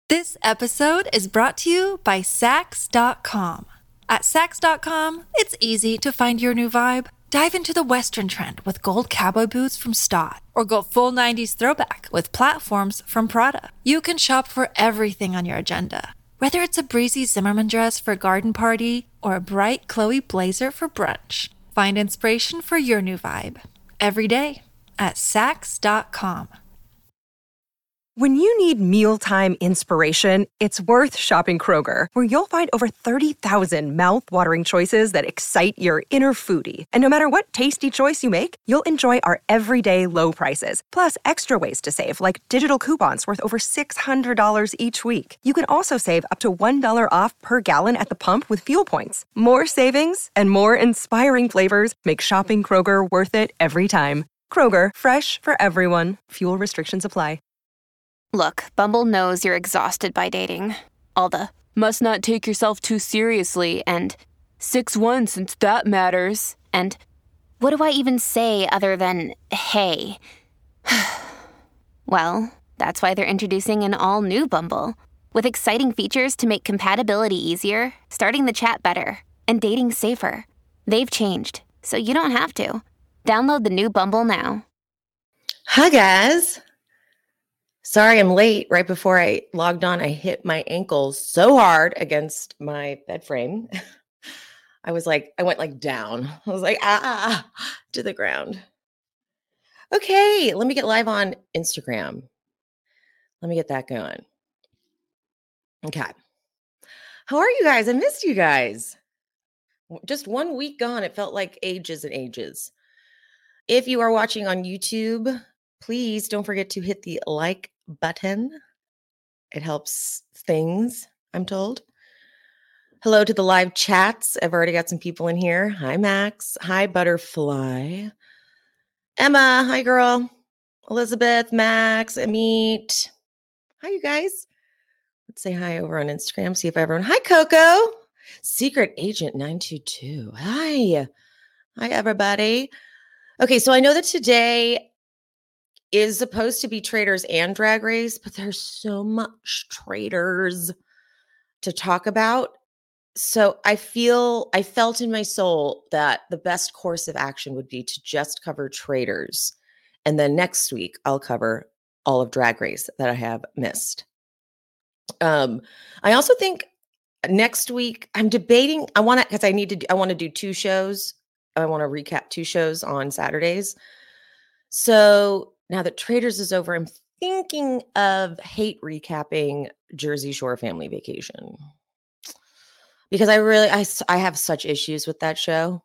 This episode is brought to you by Sax.com. At Sax.com, it's easy to find your new vibe. Dive into the Western trend with gold cowboy boots from Stott, or go full 90s throwback with platforms from Prada. You can shop for everything on your agenda, whether it's a breezy Zimmermann dress for a garden party or a bright Chloe blazer for brunch. Find inspiration for your new vibe every day at Sax.com. When you need mealtime inspiration, it's worth shopping Kroger, where you'll find over 30,000 mouth-watering choices that excite your inner foodie. And no matter what tasty choice you make, you'll enjoy our everyday low prices, plus extra ways to save, like digital coupons worth over $600 each week. You can also save up to $1 off per gallon at the pump with fuel points. More savings and more inspiring flavors make shopping Kroger worth it every time. Kroger, fresh for everyone. Fuel restrictions apply. Look, Bumble knows you're exhausted by dating. All the, must not take yourself too seriously, and 6'1" since that matters, and what do I even say other than, hey? Well, that's why they're introducing an all-new Bumble, with exciting features to make compatibility easier, starting the chat better, and dating safer. They've changed, so you don't have to. Download the new Bumble now. Hi, guys. Sorry I'm late. Right before I logged on, I hit my ankle so hard against my bed frame. I went like down. I was like, to the ground. Okay, let me get live on Instagram. Let me get that going. Okay. How are you guys? I missed you guys. Just 1 week gone. It felt like ages and ages. If you are watching on YouTube, please don't forget to hit the like button. It helps things, I'm told. Hello to the live chats. I've already got some people in here. Hi, Max. Hi, Butterfly. Emma. Hi, girl. Elizabeth, Max, Amit. Hi, you guys. Let's say hi over on Instagram. See if everyone. Hi, Coco. Secret Agent 922. Hi. Hi, everybody. Okay, so I know that today is supposed to be Traders and Drag Race, but there's so much Traders to talk about. So I felt in my soul that the best course of action would be to just cover Traders. And then next week, I'll cover all of Drag Race that I have missed. I also think next week I'm debating, I want to do two shows. I want to recap two shows on Saturdays. So now that Traders is over, I'm thinking of hate recapping Jersey Shore Family Vacation, because I have such issues with that show.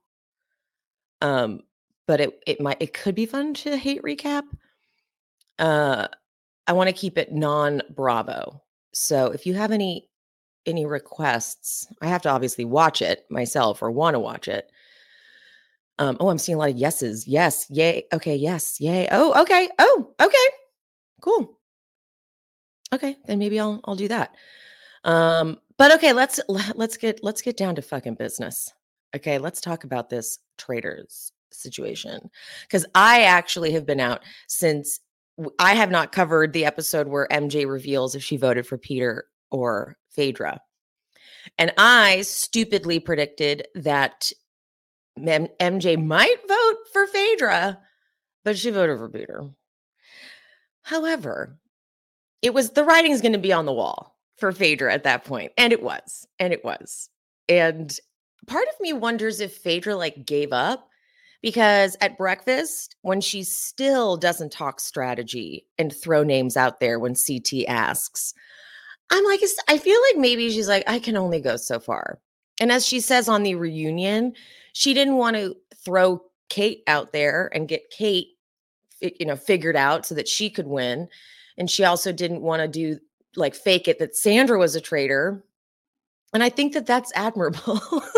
But it could be fun to hate recap. I want to keep it non-Bravo. So if you have any requests, I have to obviously watch it myself or want to watch it. I'm seeing a lot of yeses. Yes. Yay. Okay. Yes. Yay. Oh, okay. Oh, okay. Cool. Okay. Then maybe I'll do that. But okay, let's get down to fucking business. Okay. Let's talk about this Traders situation. Cause I actually have been out since I have not covered the episode where MJ reveals if she voted for Peter or Phaedra. And I stupidly predicted that MJ might vote for Phaedra, but she voted for Peter. However, the writing's going to be on the wall for Phaedra at that point. And it was. And part of me wonders if Phaedra gave up, because at breakfast, when she still doesn't talk strategy and throw names out there when CT asks, I'm like, I feel like maybe she's like, I can only go so far. And as she says on the reunion, she didn't want to throw Kate out there and get Kate, figured out so that she could win. And she also didn't want to do fake it that Sandra was a traitor. And I think that that's admirable.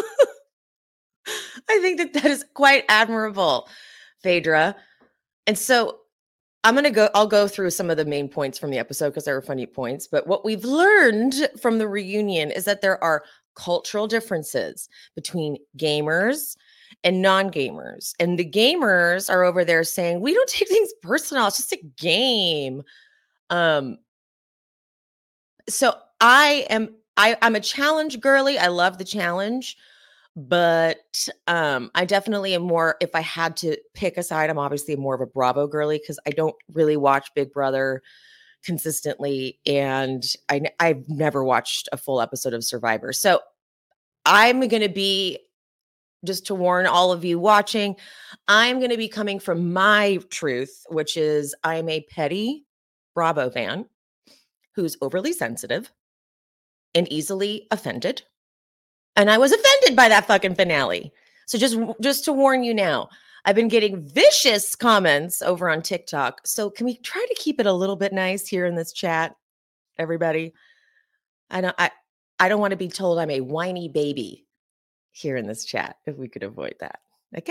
I think that is quite admirable, Phaedra. And so I'll go through some of the main points from the episode because there were funny points. But what we've learned from the reunion is that there are cultural differences between gamers and non-gamers. And the gamers are over there saying, we don't take things personal. It's just a game. So I'm a challenge girly. I love the challenge, but I definitely am more, if I had to pick a side, I'm obviously more of a Bravo girly because I don't really watch Big Brother consistently, and I've never watched a full episode of Survivor. So I'm going to be, just to warn all of you watching, I'm going to be coming from my truth, which is I'm a petty Bravo fan who's overly sensitive and easily offended. And I was offended by that fucking finale. So just to warn you now, I've been getting vicious comments over on TikTok. So can we try to keep it a little bit nice here in this chat, everybody? I don't want to be told I'm a whiny baby here in this chat, if we could avoid that. Okay.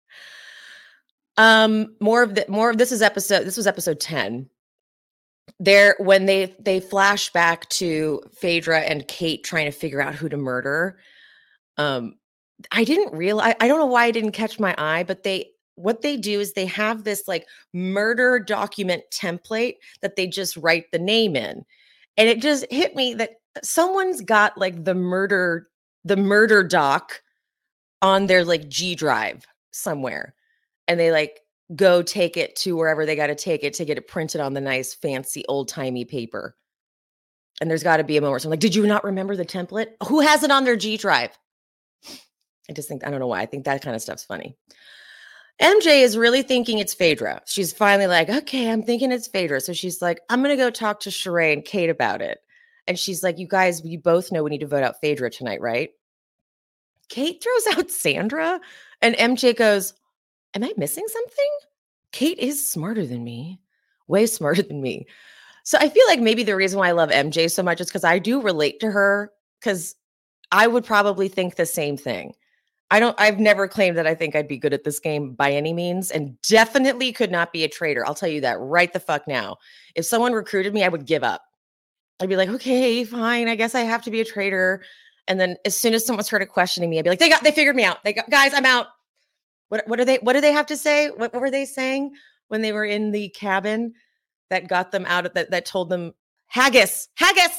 More of this was episode 10. When they flash back to Phaedra and Kate trying to figure out who to murder. I didn't realize, I don't know why I didn't catch my eye, but what they do is they have this like murder document template that they just write the name in. And it just hit me that someone's got like the murder doc on their like G drive somewhere. And they like go take it to wherever they got to take it to get it printed on the nice fancy old timey paper. And there's got to be a moment where I'm like, did you not remember the template? Who has it on their G drive? I don't know why. I think that kind of stuff's funny. MJ is really thinking it's Phaedra. She's finally like, okay, I'm thinking it's Phaedra. So she's like, I'm going to go talk to Sheree and Kate about it. And she's like, you guys, you both know we need to vote out Phaedra tonight, right? Kate throws out Sandra and MJ goes, am I missing something? Kate is smarter than me, way smarter than me. So I feel like maybe the reason why I love MJ so much is because I do relate to her, because I would probably think the same thing. I've never claimed that I think I'd be good at this game by any means, and definitely could not be a traitor. I'll tell you that right the fuck now. If someone recruited me, I would give up. I'd be like, okay, fine. I guess I have to be a traitor. And then as soon as someone started questioning me, I'd be like, they figured me out. Guys, I'm out. What do they have to say? What were they saying when they were in the cabin that got them out of that told them haggis.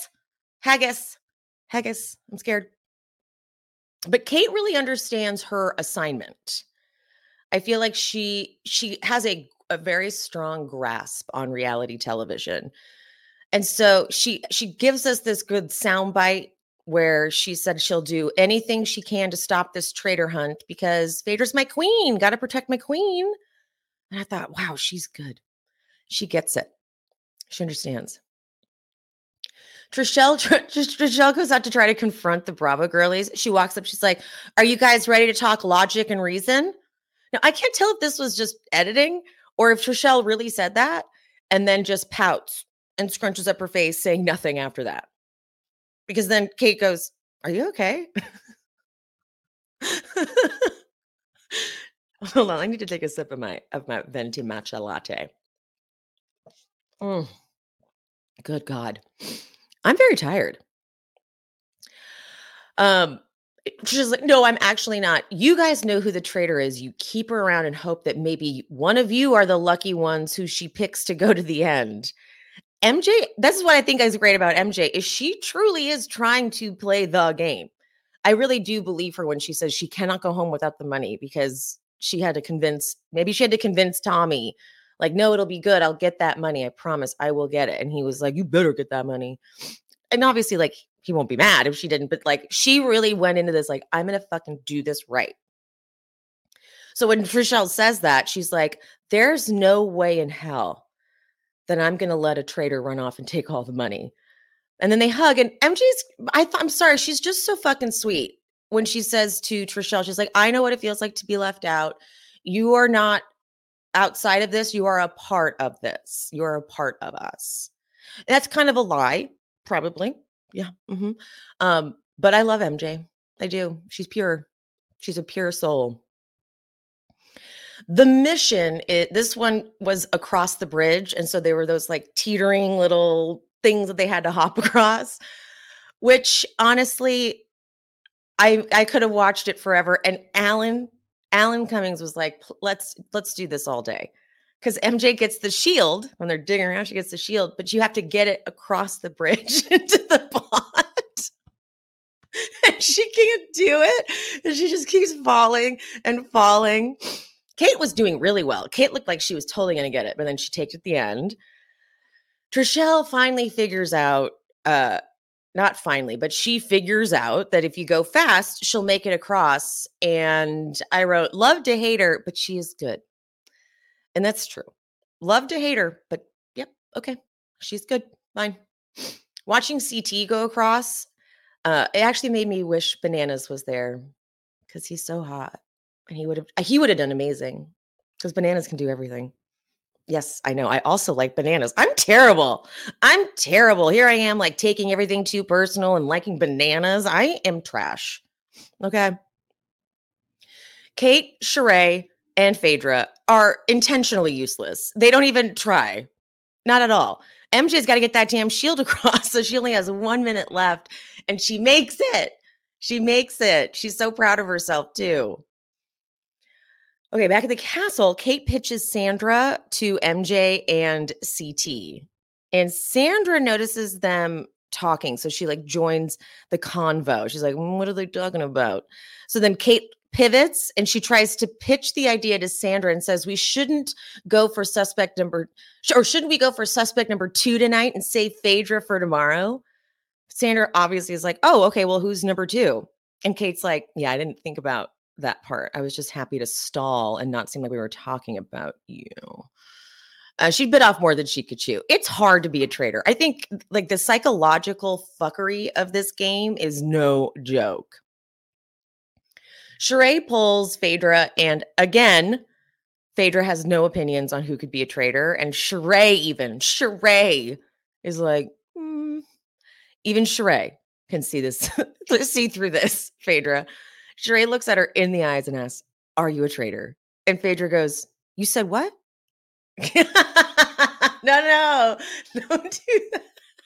I'm scared. But Kate really understands her assignment. I feel like she has a very strong grasp on reality television. And so she gives us this good soundbite where she said she'll do anything she can to stop this traitor hunt because Phaedra's my queen. Got to protect my queen. And I thought, wow, she's good. She gets it. She understands. Trishelle goes out to try to confront the Bravo girlies. She walks up. She's like, are you guys ready to talk logic and reason? Now, I can't tell if this was just editing or if Trishelle really said that and then just pouts and scrunches up her face saying nothing after that. Because then Kate goes, are you okay? Hold on. I need to take a sip of my venti matcha latte. Good God. I'm very tired. She's like, no, I'm actually not. You guys know who the traitor is. You keep her around and hope that maybe one of you are the lucky ones who she picks to go to the end. MJ, this is what I think is great about MJ, is she truly is trying to play the game. I really do believe her when she says she cannot go home without the money because she had to convince Tommy, like, no, it'll be good. I'll get that money. I promise I will get it. And he was like, you better get that money. And obviously, like, he won't be mad if she didn't, but like, she really went into this, like, I'm going to fucking do this right. So when Trishelle says that, she's like, there's no way in hell that I'm going to let a traitor run off and take all the money. And then they hug, and I'm sorry, she's just so fucking sweet. When she says to Trishelle, she's like, I know what it feels like to be left out. You are not outside of this. You are a part of this. You are a part of us. And that's kind of a lie, probably. Yeah. Mm-hmm. But I love MJ. I do. She's pure. She's a pure soul. The mission, this one was across the bridge. And so there were those like teetering little things that they had to hop across, which honestly, I could have watched it forever. And Alan Cummings was like, let's do this all day. because MJ gets the shield when they're digging around. She gets the shield, but you have to get it across the bridge into the pond. And she can't do it. And she just keeps falling and falling. Kate was doing really well. Kate looked like she was totally going to get it, but then she takes it at the end. Trishelle finally figures out, not finally, but she figures out that if you go fast, she'll make it across. And I wrote, love to hate her, but she is good. And that's true. Love to hate her, but yep, okay. She's good. Fine. Watching CT go across, it actually made me wish Bananas was there because he's so hot. And he would have done amazing because Bananas can do everything. Yes, I know. I also like Bananas. I'm terrible. Here I am, like taking everything too personal and liking Bananas. I am trash. Okay. Kate, Sheree, and Phaedra are intentionally useless. They don't even try. Not at all. MJ's got to get that damn shield across, so she only has 1 minute left, and she makes it. She's so proud of herself, too. Okay, back at the castle, Kate pitches Sandra to MJ and CT. And Sandra notices them talking, so she like joins the convo. She's like, what are they talking about? So then Kate pivots and she tries to pitch the idea to Sandra and says, shouldn't we go for suspect number 2 tonight and save Phaedra for tomorrow? Sandra obviously is like, oh, okay, well, who's number 2? And Kate's like, yeah, I didn't think about that part. I was just happy to stall and not seem like we were talking about you. She bit off more than she could chew. It's hard to be a traitor. I think like the psychological fuckery of this game is no joke. Sheree pulls Phaedra, and again, Phaedra has no opinions on who could be a traitor. And Sheree is like, even Sheree can see this, see through this, Phaedra. Sheree looks at her in the eyes and asks, are you a traitor? And Phaedra goes, you said what? No, don't do that.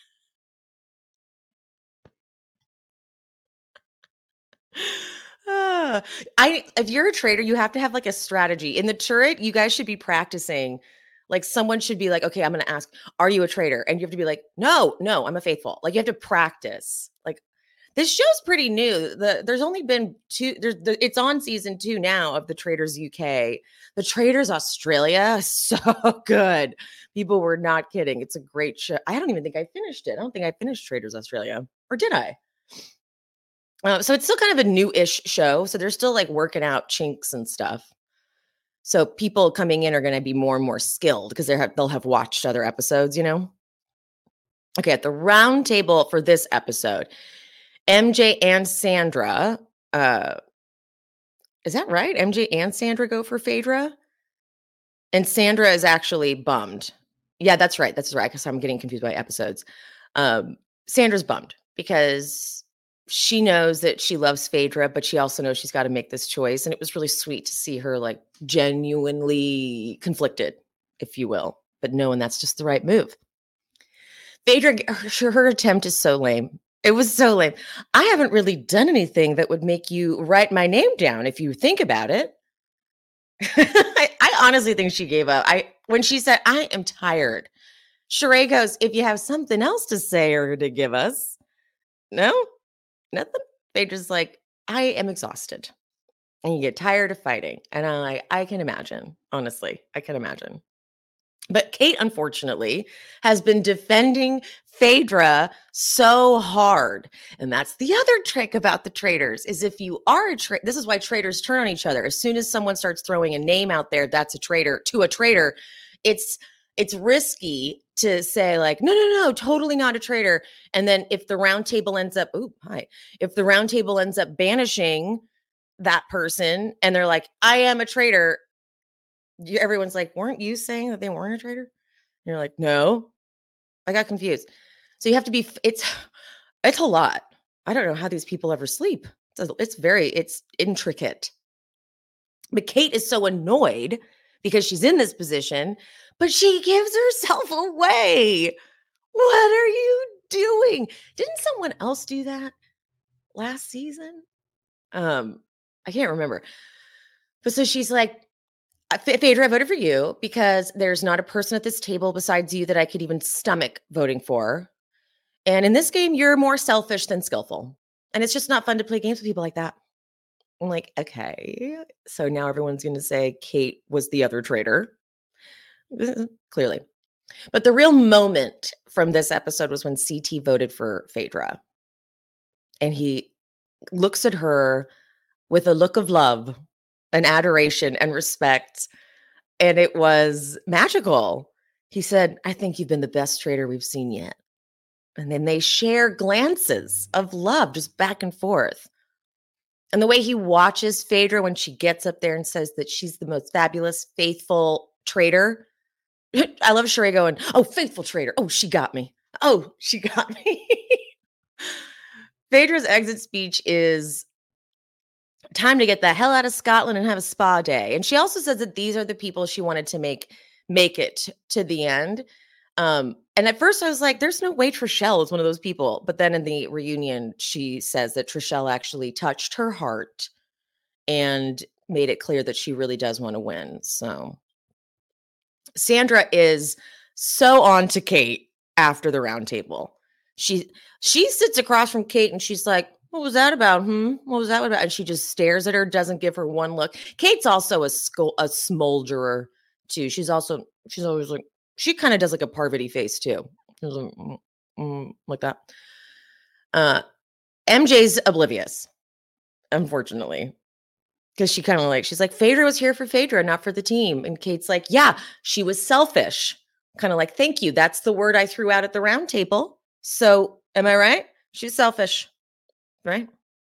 If you're a traitor, you have to have like a strategy. In the turret, you guys should be practicing. Like someone should be like, okay, I'm going to ask, are you a traitor? And you have to be like, no, I'm a faithful. Like you have to practice. Like this show's pretty new. There's only been 2. It's on season 2 now of The Traitors UK. The Traitors Australia is so good. People were not kidding. It's a great show. I don't even think I finished it. I don't think I finished Traitors Australia, or did I? So it's still kind of a new-ish show. So they're still like working out chinks and stuff. So people coming in are going to be more and more skilled because they'll have watched other episodes, you know? Okay, at the round table for this episode, MJ and Sandra, is that right? MJ and Sandra go for Phaedra? And Sandra is actually bummed. Yeah, that's right. That's right. Because I'm getting confused by episodes. Sandra's bummed because she knows that she loves Phaedra, but she also knows she's got to make this choice. And it was really sweet to see her like genuinely conflicted, if you will, but knowing that's just the right move. Phaedra, her attempt is so lame. It was so lame. I haven't really done anything that would make you write my name down if you think about it. I honestly think she gave up. When she said, I am tired, Sheree goes, if you have something else to say or to give us. No? Nothing. Phaedra's like, I am exhausted. And you get tired of fighting. And I'm like, I can imagine. Honestly, I can imagine. But Kate, unfortunately, has been defending Phaedra so hard. And that's the other trick about the traitors is if you are a traitor, this is why traitors turn on each other. As soon as someone starts throwing a name out there, that's a traitor to a traitor. It's risky to say like, no, totally not a traitor. And then if the round table ends up, if the round table ends up banishing that person and they're like, I am a traitor. Everyone's like, weren't you saying that they weren't a traitor? And you're like, no, I got confused. So you have to be, it's a lot. I don't know how these people ever sleep. It's intricate. But Kate is so annoyed because she's in this position, but she gives herself away. What are you doing? Didn't someone else do that last season? I can't remember. But so she's like, Phaedra, I voted for you because there's not a person at this table besides you that I could even stomach voting for. And in this game, you're more selfish than skillful. And it's just not fun to play games with people like that. I'm like, okay. So now everyone's going to say Kate was the other traitor. Clearly. But the real moment from this episode was when CT voted for Phaedra. And he looks at her with a look of love and adoration and respect. And it was magical. He said, I think you've been the best traitor we've seen yet. And then they share glances of love just back and forth. And the way he watches Phaedra when she gets up there and says that she's the most fabulous, faithful traitor. I love Sheree going, oh, faithful traitor. Oh, she got me. Oh, she got me. Phaedra's exit speech is time to get the hell out of Scotland and have a spa day. And she also says that these are the people she wanted to make it to the end. And at first I was like, there's no way Trishelle is one of those people. But then in the reunion, she says that Trishelle actually touched her heart and made it clear that she really does want to win. So Sandra is so on to Kate after the round table. She sits across from Kate and she's like, what was that about? What was that about? And she just stares at her, doesn't give her one look. Kate's also a smolderer too. She's always like, she kind of does like a Parvati face too. Like that. MJ's oblivious, unfortunately. Because she's like, Phaedra was here for Phaedra, not for the team. And Kate's like, yeah, she was selfish. Kind of like, thank you. That's the word I threw out at the round table. So am I right? She's selfish, right?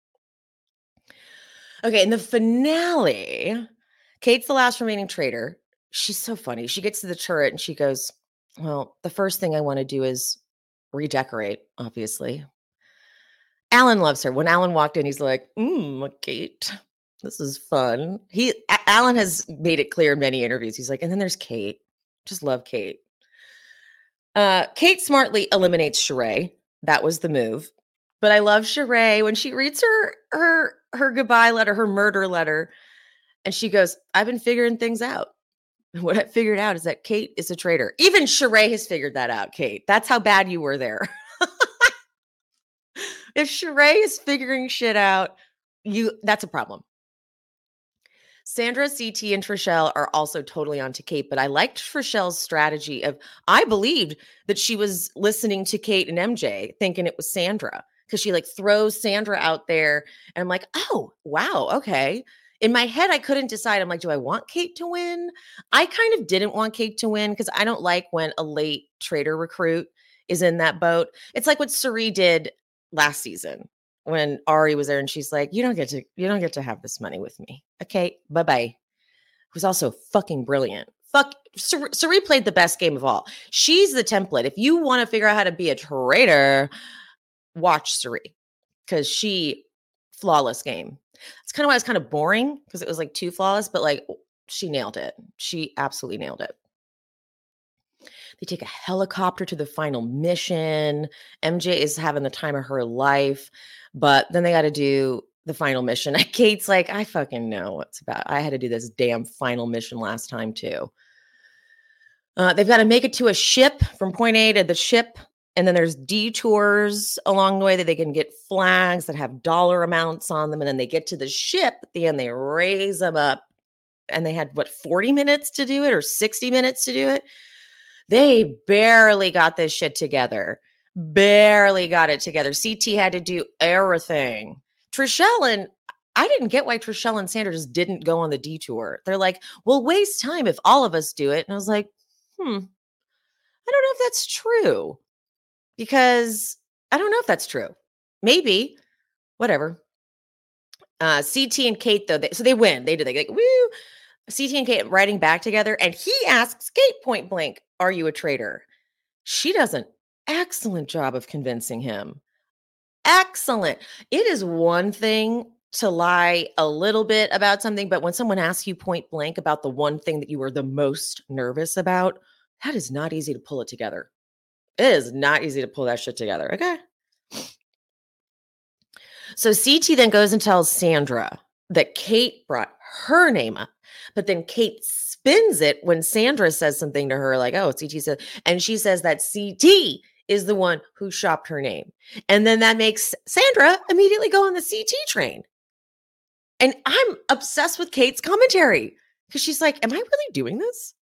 Okay, in the finale, Kate's the last remaining traitor. She's so funny. She gets to the turret and she goes, well, the first thing I want to do is redecorate, obviously. Alan loves her. When Alan walked in, he's like, Kate, this is fun. Alan has made it clear in many interviews. He's like, and then there's Kate. Just love Kate. Kate smartly eliminates Sheree. That was the move. But I love Sheree when she reads her goodbye letter, her murder letter, and she goes, I've been figuring things out. And what I figured out is that Kate is a traitor. Even Sheree has figured that out, Kate. That's how bad you were there. If Sheree is figuring shit out, that's a problem. Sandra, CT, and Trishelle are also totally onto Kate, but I liked Trishelle's strategy of, I believed that she was listening to Kate and MJ, thinking it was Sandra, because she like throws Sandra out there, and I'm like, oh, wow, okay. In my head, I couldn't decide. I'm like, do I want Kate to win? I kind of didn't want Kate to win because I don't like when a late traitor recruit is in that boat. It's like what Cirie did last season when Ari was there and she's like, you don't get to have this money with me. Okay, bye-bye. It was also fucking brilliant. Cirie played the best game of all. She's the template. If you want to figure out how to be a traitor, watch Cirie because flawless game. It's kind of why it's kind of boring because it was like too flawless, but like she nailed it. She absolutely nailed it. They take a helicopter to the final mission. MJ is having the time of her life, but then they got to do the final mission. Kate's like, I fucking know what's about. I had to do this damn final mission last time too. They've got to make it to a ship from point A to the ship. And then there's detours along the way that they can get flags that have dollar amounts on them. And then they get to the ship at the end, they raise them up. And they had, 40 minutes to do it or 60 minutes to do it? They barely got this shit together. Barely got it together. CT had to do everything. I didn't get why Trishelle and Sandra just didn't go on the detour. They're like, we'll waste time if all of us do it. And I was like, I don't know if that's true. Because I don't know if that's true. Maybe. Whatever. CT and Kate, though, they win. They like, woo. CT and Kate riding back together. And he asks Kate point blank, are you a traitor? She does an excellent job of convincing him. Excellent. It is one thing to lie a little bit about something, but when someone asks you point blank about the one thing that you were the most nervous about, that is not easy to pull it together. It is not easy to pull that shit together. Okay. So CT then goes and tells Sandra that Kate brought her name up, but then Kate spins it when Sandra says something to her like, oh, CT said, and she says that CT is the one who shopped her name. And then that makes Sandra immediately go on the CT train. And I'm obsessed with Kate's commentary because she's like, am I really doing this?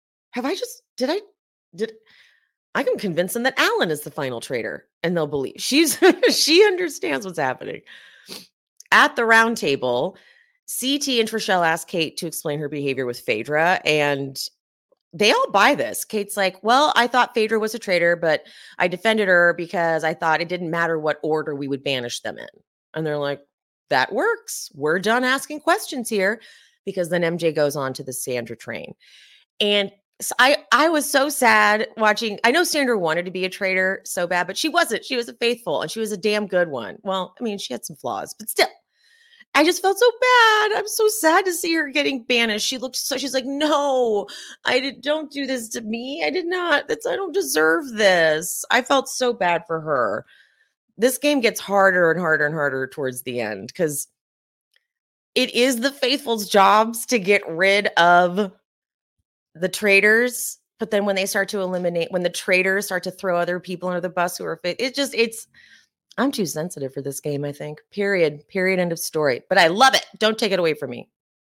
I can convince them that Alan is the final traitor and they'll believe she understands what's happening. At the round table, CT and Trishelle ask Kate to explain her behavior with Phaedra, and they all buy this. Kate's like, well, I thought Phaedra was a traitor, but I defended her because I thought it didn't matter what order we would banish them in. And they're like, that works. We're done asking questions here, because then MJ goes on to the Sandra train. And so I was so sad watching. I know Sandra wanted to be a traitor so bad, but she wasn't. She was a faithful, and she was a damn good one. Well, I mean, she had some flaws, but still. I just felt so bad. I'm so sad to see her getting banished. She's like, no, don't do this to me. I did not. I don't deserve this. I felt so bad for her. This game gets harder and harder and harder towards the end because it is the faithful's jobs to get rid of the traitors. But then when they start to when the traitors start to throw other people under the bus who are I'm too sensitive for this game, I think. Period. End of story. But I love it. Don't take it away from me.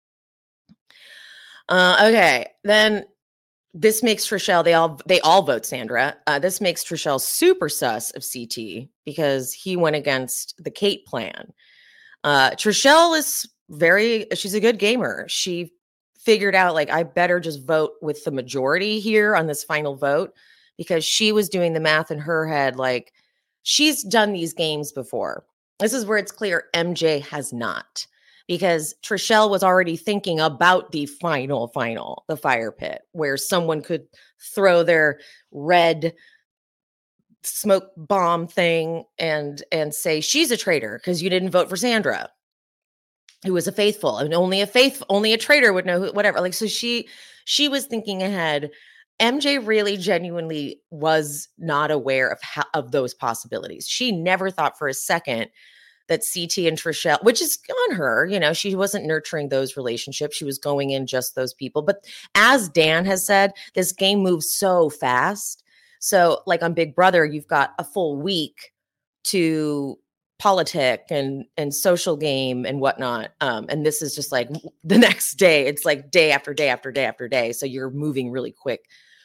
Okay. Then this makes Trishelle, they all vote Sandra. This makes Trishelle super sus of CT because he went against the Kate plan. Trishelle she's a good gamer. She figured out, like, I better just vote with the majority here on this final vote, because she was doing the math in her head, like, she's done these games before. This is where it's clear MJ has not, because Trishelle was already thinking about the final, the fire pit, where someone could throw their red smoke bomb thing and say she's a traitor because you didn't vote for Sandra, who was a faithful, and only a traitor would know who, whatever. Like, so she was thinking ahead. MJ really genuinely was not aware of those possibilities. She never thought for a second that CT and Trishelle, which is on her, she wasn't nurturing those relationships. She was going in just those people. But as Dan has said, this game moves so fast. So like on Big Brother, you've got a full week to politic and social game and whatnot. And this is just like the next day. It's like day after day after day after day. So you're moving really quick.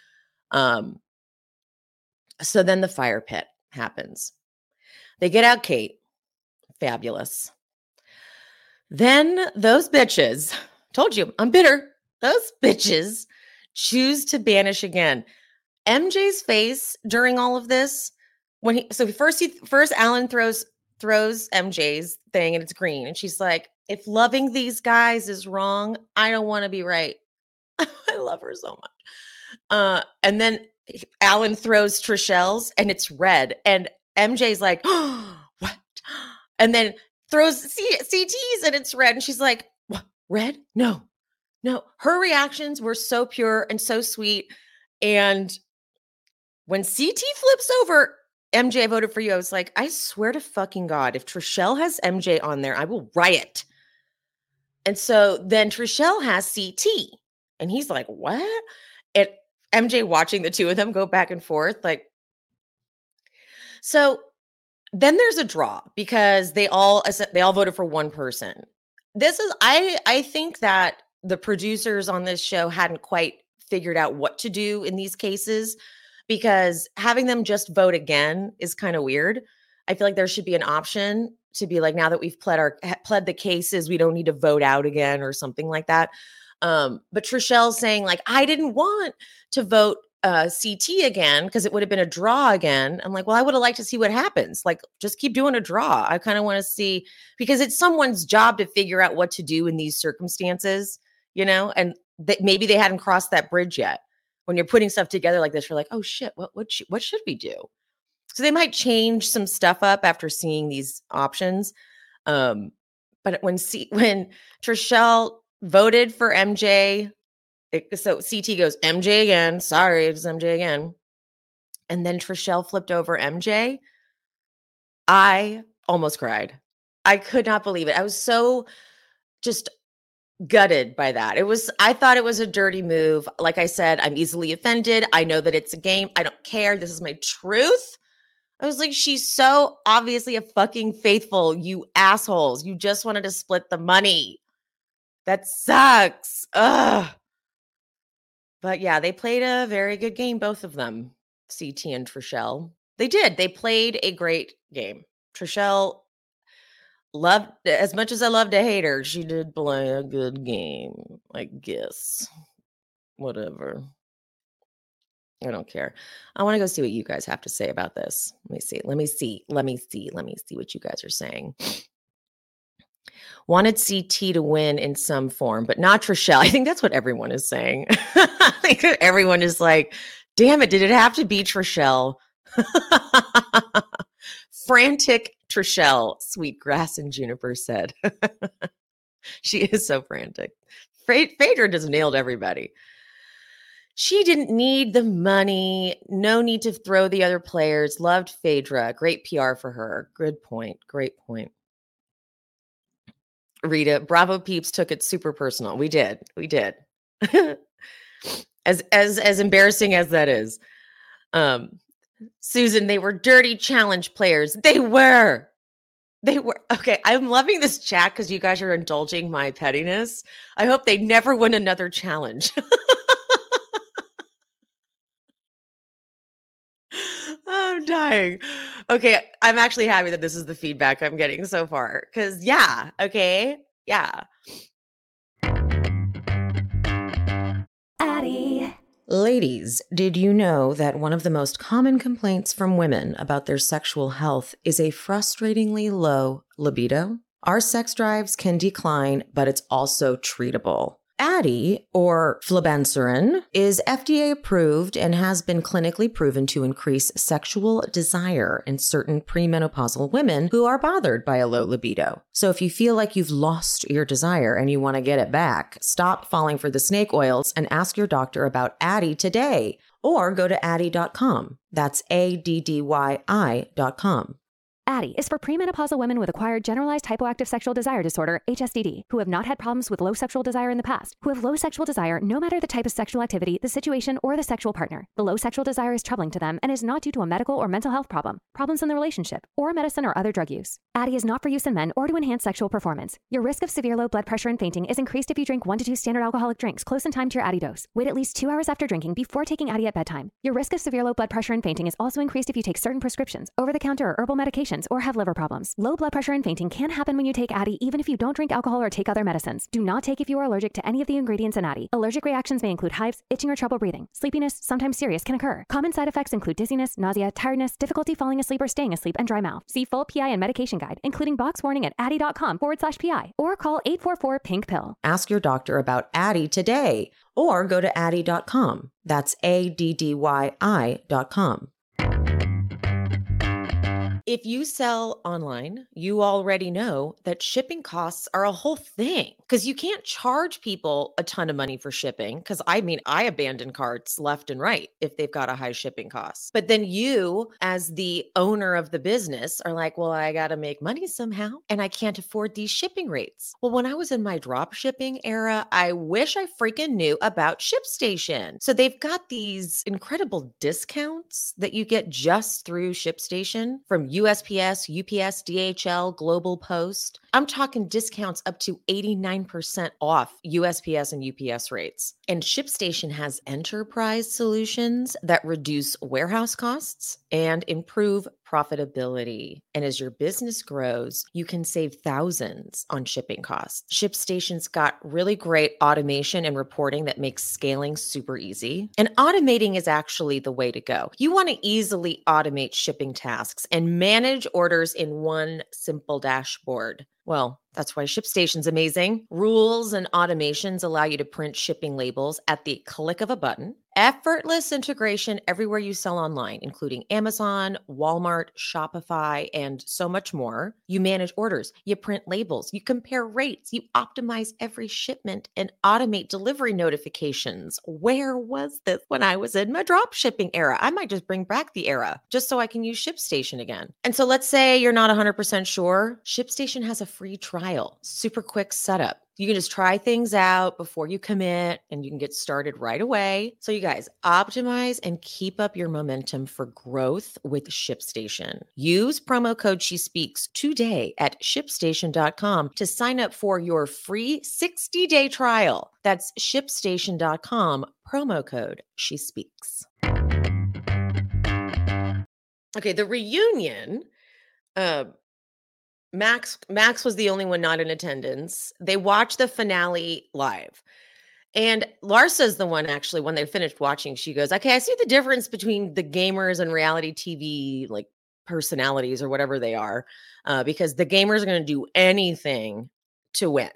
So then the fire pit happens. They get out Kate. Fabulous. Then those bitches, told you, I'm bitter. Those bitches choose to banish again. MJ's face during all of this, first Alan throws MJ's thing and it's green. And she's like, if loving these guys is wrong, I don't want to be right. I love her so much. And then Alan throws Trishelle's and it's red. And MJ's like, oh, what? And then throws CT's and it's red. And she's like, what? Red? No. Her reactions were so pure and so sweet. And when CT flips over, MJ, I voted for you. I was like, I swear to fucking God, if Trishelle has MJ on there, I will riot. And so then Trishelle has CT. And he's like, what? And MJ watching the two of them go back and forth. Like, so then there's a draw because they all voted for one person. This is, I think that the producers on this show hadn't quite figured out what to do in these cases, because having them just vote again is kind of weird. I feel like there should be an option to be like, now that we've pled the cases, we don't need to vote out again or something like that. But Trishelle's saying like, I didn't want to vote CT again because it would have been a draw again. I'm like, well, I would have liked to see what happens. Like, just keep doing a draw. I kind of want to see, because it's someone's job to figure out what to do in these circumstances, and maybe they hadn't crossed that bridge yet. When you're putting stuff together like this, you're like, oh shit, what should we do? So they might change some stuff up after seeing these options. But when Trishelle voted for MJ, so CT goes, MJ again. Sorry, it's MJ again. And then Trishelle flipped over MJ. I almost cried. I could not believe it. I was so just gutted by that. I thought it was a dirty move. Like I said, I'm easily offended. I know that it's a game. I don't care. This is my truth. I was like, she's so obviously a fucking faithful, you assholes. You just wanted to split the money. That sucks. Ugh. But yeah, they played a very good game, both of them, CT and Trishelle. They did. They played a great game. Trishelle loved, as much as I love to hate her, she did play a good game, I guess. Whatever. I don't care. I want to go see what you guys have to say about this. Let me see what you guys are saying. Wanted CT to win in some form, but not Trishelle. I think that's what everyone is saying. I think everyone is like, damn it, did it have to be Trishelle? Frantic Trishelle, Sweetgrass and Juniper said. She is so frantic. Phaedra just nailed everybody. She didn't need the money. No need to throw the other players. Loved Phaedra. Great PR for her. Good point. Great point. Rita, Bravo peeps took it super personal. We did. as embarrassing as that is. Susan, they were dirty challenge players. They were. Okay, I'm loving this chat because you guys are indulging my pettiness. I hope they never win another challenge. I'm dying. Okay, I'm actually happy that this is the feedback I'm getting so far. Because, yeah, okay, yeah. Addie. Ladies, did you know that one of the most common complaints from women about their sexual health is a frustratingly low libido? Our sex drives can decline, but it's also treatable. Addie, or flibanserin, is FDA approved and has been clinically proven to increase sexual desire in certain premenopausal women who are bothered by a low libido. So if you feel like you've lost your desire and you want to get it back, stop falling for the snake oils and ask your doctor about Addie today, or go to Addie.com. That's ADDYI.com. Addie is for premenopausal women with acquired generalized hypoactive sexual desire disorder, HSDD, who have not had problems with low sexual desire in the past, who have low sexual desire no matter the type of sexual activity, the situation, or the sexual partner. The low sexual desire is troubling to them and is not due to a medical or mental health problem, problems in the relationship, or medicine or other drug use. Addie is not for use in men or to enhance sexual performance. Your risk of severe low blood pressure and fainting is increased if you drink 1 to 2 standard alcoholic drinks close in time to your Addie dose. Wait at least 2 hours after drinking before taking Addie at bedtime. Your risk of severe low blood pressure and fainting is also increased if you take certain prescriptions, over-the-counter or herbal medications, or have liver problems. Low blood pressure and fainting can happen when you take Addie even if you don't drink alcohol or take other medicines. Do not take if you are allergic to any of the ingredients in Addie. Allergic reactions may include hives, itching or trouble breathing. Sleepiness, sometimes serious, can occur. Common side effects include dizziness, nausea, tiredness, difficulty falling asleep or staying asleep, and dry mouth. See full PI and medication guide, including box warning at addie.com/PI, or call 844-PINK-PILL. Ask your doctor about Addie today, or go to Addie.com. That's ADDYI.com. If you sell online, you already know that shipping costs are a whole thing because you can't charge people a ton of money for shipping. Because I abandon carts left and right if they've got a high shipping cost. But then you, as the owner of the business, are like, well, I got to make money somehow and I can't afford these shipping rates. Well, when I was in my drop shipping era, I wish I freaking knew about ShipStation. So they've got these incredible discounts that you get just through ShipStation from USPS, UPS, DHL, Global Post. I'm talking discounts up to 89% off USPS and UPS rates. And ShipStation has enterprise solutions that reduce warehouse costs and improve profitability. And as your business grows, you can save thousands on shipping costs. ShipStation's got really great automation and reporting that makes scaling super easy. And automating is actually the way to go. You want to easily automate shipping tasks and manage orders in one simple dashboard. Well, that's why ShipStation's amazing. Rules and automations allow you to print shipping labels at the click of a button. Effortless integration everywhere you sell online, including Amazon, Walmart, Shopify, and so much more. You manage orders, you print labels, you compare rates, you optimize every shipment and automate delivery notifications. Where was this when I was in my drop shipping era? I might just bring back the era just so I can use ShipStation again. And so let's say you're not 100% sure. ShipStation has a free trial, super quick setup. You can just try things out before you commit and you can get started right away. So you guys optimize and keep up your momentum for growth with ShipStation. Use promo code SheSpeaks today at ShipStation.com to sign up for your free 60-day trial. That's ShipStation.com, promo code SheSpeaks. Okay, the reunion, Max was the only one not in attendance. They watched the finale live. And Larsa's the one, actually, when they finished watching, she goes, okay, I see the difference between the gamers and reality TV, like personalities or whatever they are, because the gamers are going to do anything to win.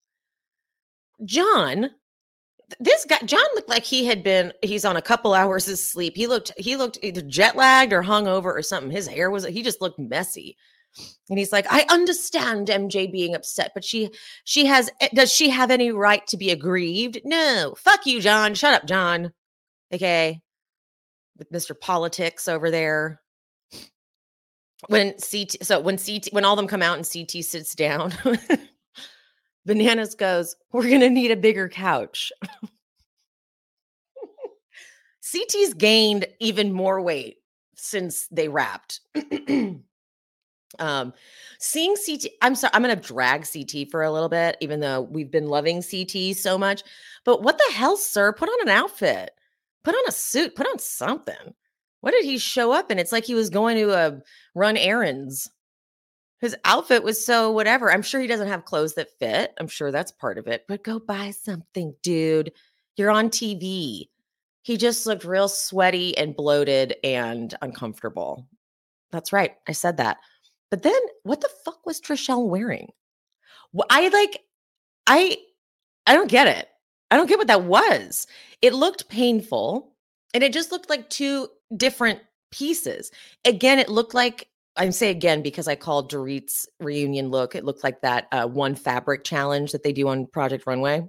John looked like he's on a couple hours of sleep. He looked either jet lagged or hungover or something. His hair he just looked messy. And he's like, I understand MJ being upset, but does she have any right to be aggrieved? No. Fuck you, John. Shut up, John. Okay. With Mr. Politics over there. When all of them come out and CT sits down, Bananas goes, we're going to need a bigger couch. CT's gained even more weight since they wrapped. Seeing CT, I'm sorry, I'm going to drag CT for a little bit, even though we've been loving CT so much. But what the hell, sir? Put on an outfit, put on a suit, put on something. What did he show up in? It's like he was going to run errands. His outfit was so whatever. I'm sure he doesn't have clothes that fit. I'm sure that's part of it. But go buy something, dude. You're on TV. He just looked real sweaty and bloated and uncomfortable. That's right. I said that. But then what the fuck was Trishelle wearing? I don't get it. I don't get what that was. It looked painful and it just looked like two different pieces. Again, it looked like, I say again because I called Dorit's reunion look. It looked like that one fabric challenge that they do on Project Runway.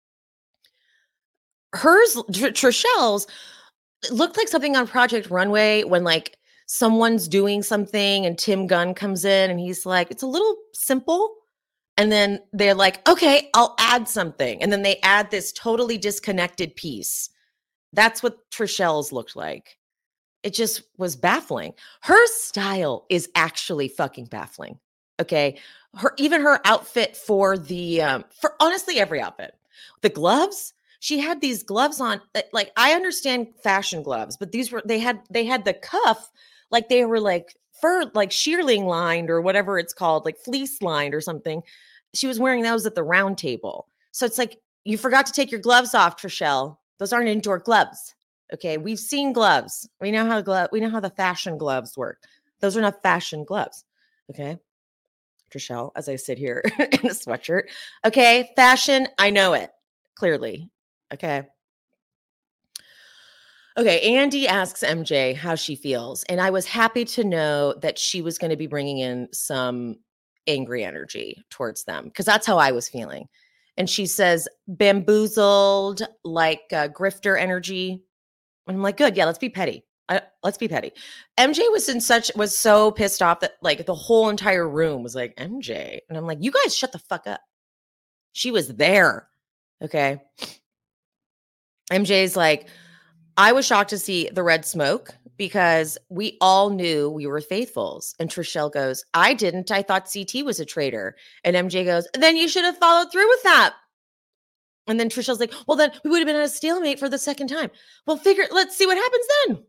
Trishelle's looked like something on Project Runway when like someone's doing something and Tim Gunn comes in and he's like, it's a little simple. And then they're like, okay, I'll add something. And then they add this totally disconnected piece. That's what Trishelle's looked like. It just was baffling. Her style is actually fucking baffling. Okay. Even her outfit for honestly, every outfit, the gloves, she had these gloves on. Like, I understand fashion gloves, but they had the cuff, like they were like fur, like shearling lined or whatever it's called, like fleece lined or something. She was wearing those at the round table. So it's like, you forgot to take your gloves off, Trishelle. Those aren't indoor gloves. Okay. We've seen gloves. We know how the fashion gloves work. Those are not fashion gloves. Okay. Trishelle, as I sit here in a sweatshirt. Okay. Fashion. I know it clearly. Okay. Okay, Andy asks MJ how she feels, and I was happy to know that she was going to be bringing in some angry energy towards them, because that's how I was feeling. And she says, bamboozled, like grifter energy. And I'm like, good, yeah, let's be petty. Let's be petty. MJ was so pissed off that like the whole entire room was like, MJ. And I'm like, you guys shut the fuck up. She was there. Okay. MJ's like, I was shocked to see the red smoke because we all knew we were faithfuls. And Trishelle goes, I didn't. I thought CT was a traitor. And MJ goes, then you should have followed through with that. And then Trishelle's like, well, then we would have been at a stalemate for the second time. Well, let's see what happens then.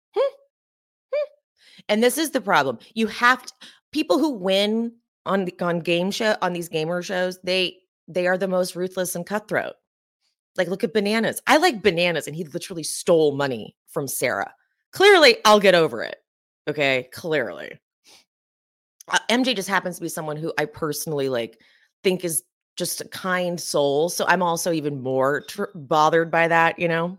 And this is the problem. You have to, people who win on these gamer shows, they are the most ruthless and cutthroat. Like, look at Bananas. I like Bananas, and he literally stole money from Sarah. Clearly, I'll get over it. Okay, clearly. MJ just happens to be someone who I personally think is just a kind soul. So I'm also even more bothered by that, you know?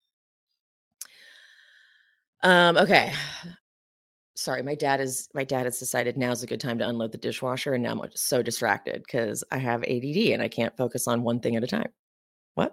Okay. Sorry, my dad has decided now's a good time to unload the dishwasher, and now I'm just so distracted because I have ADD and I can't focus on one thing at a time. What?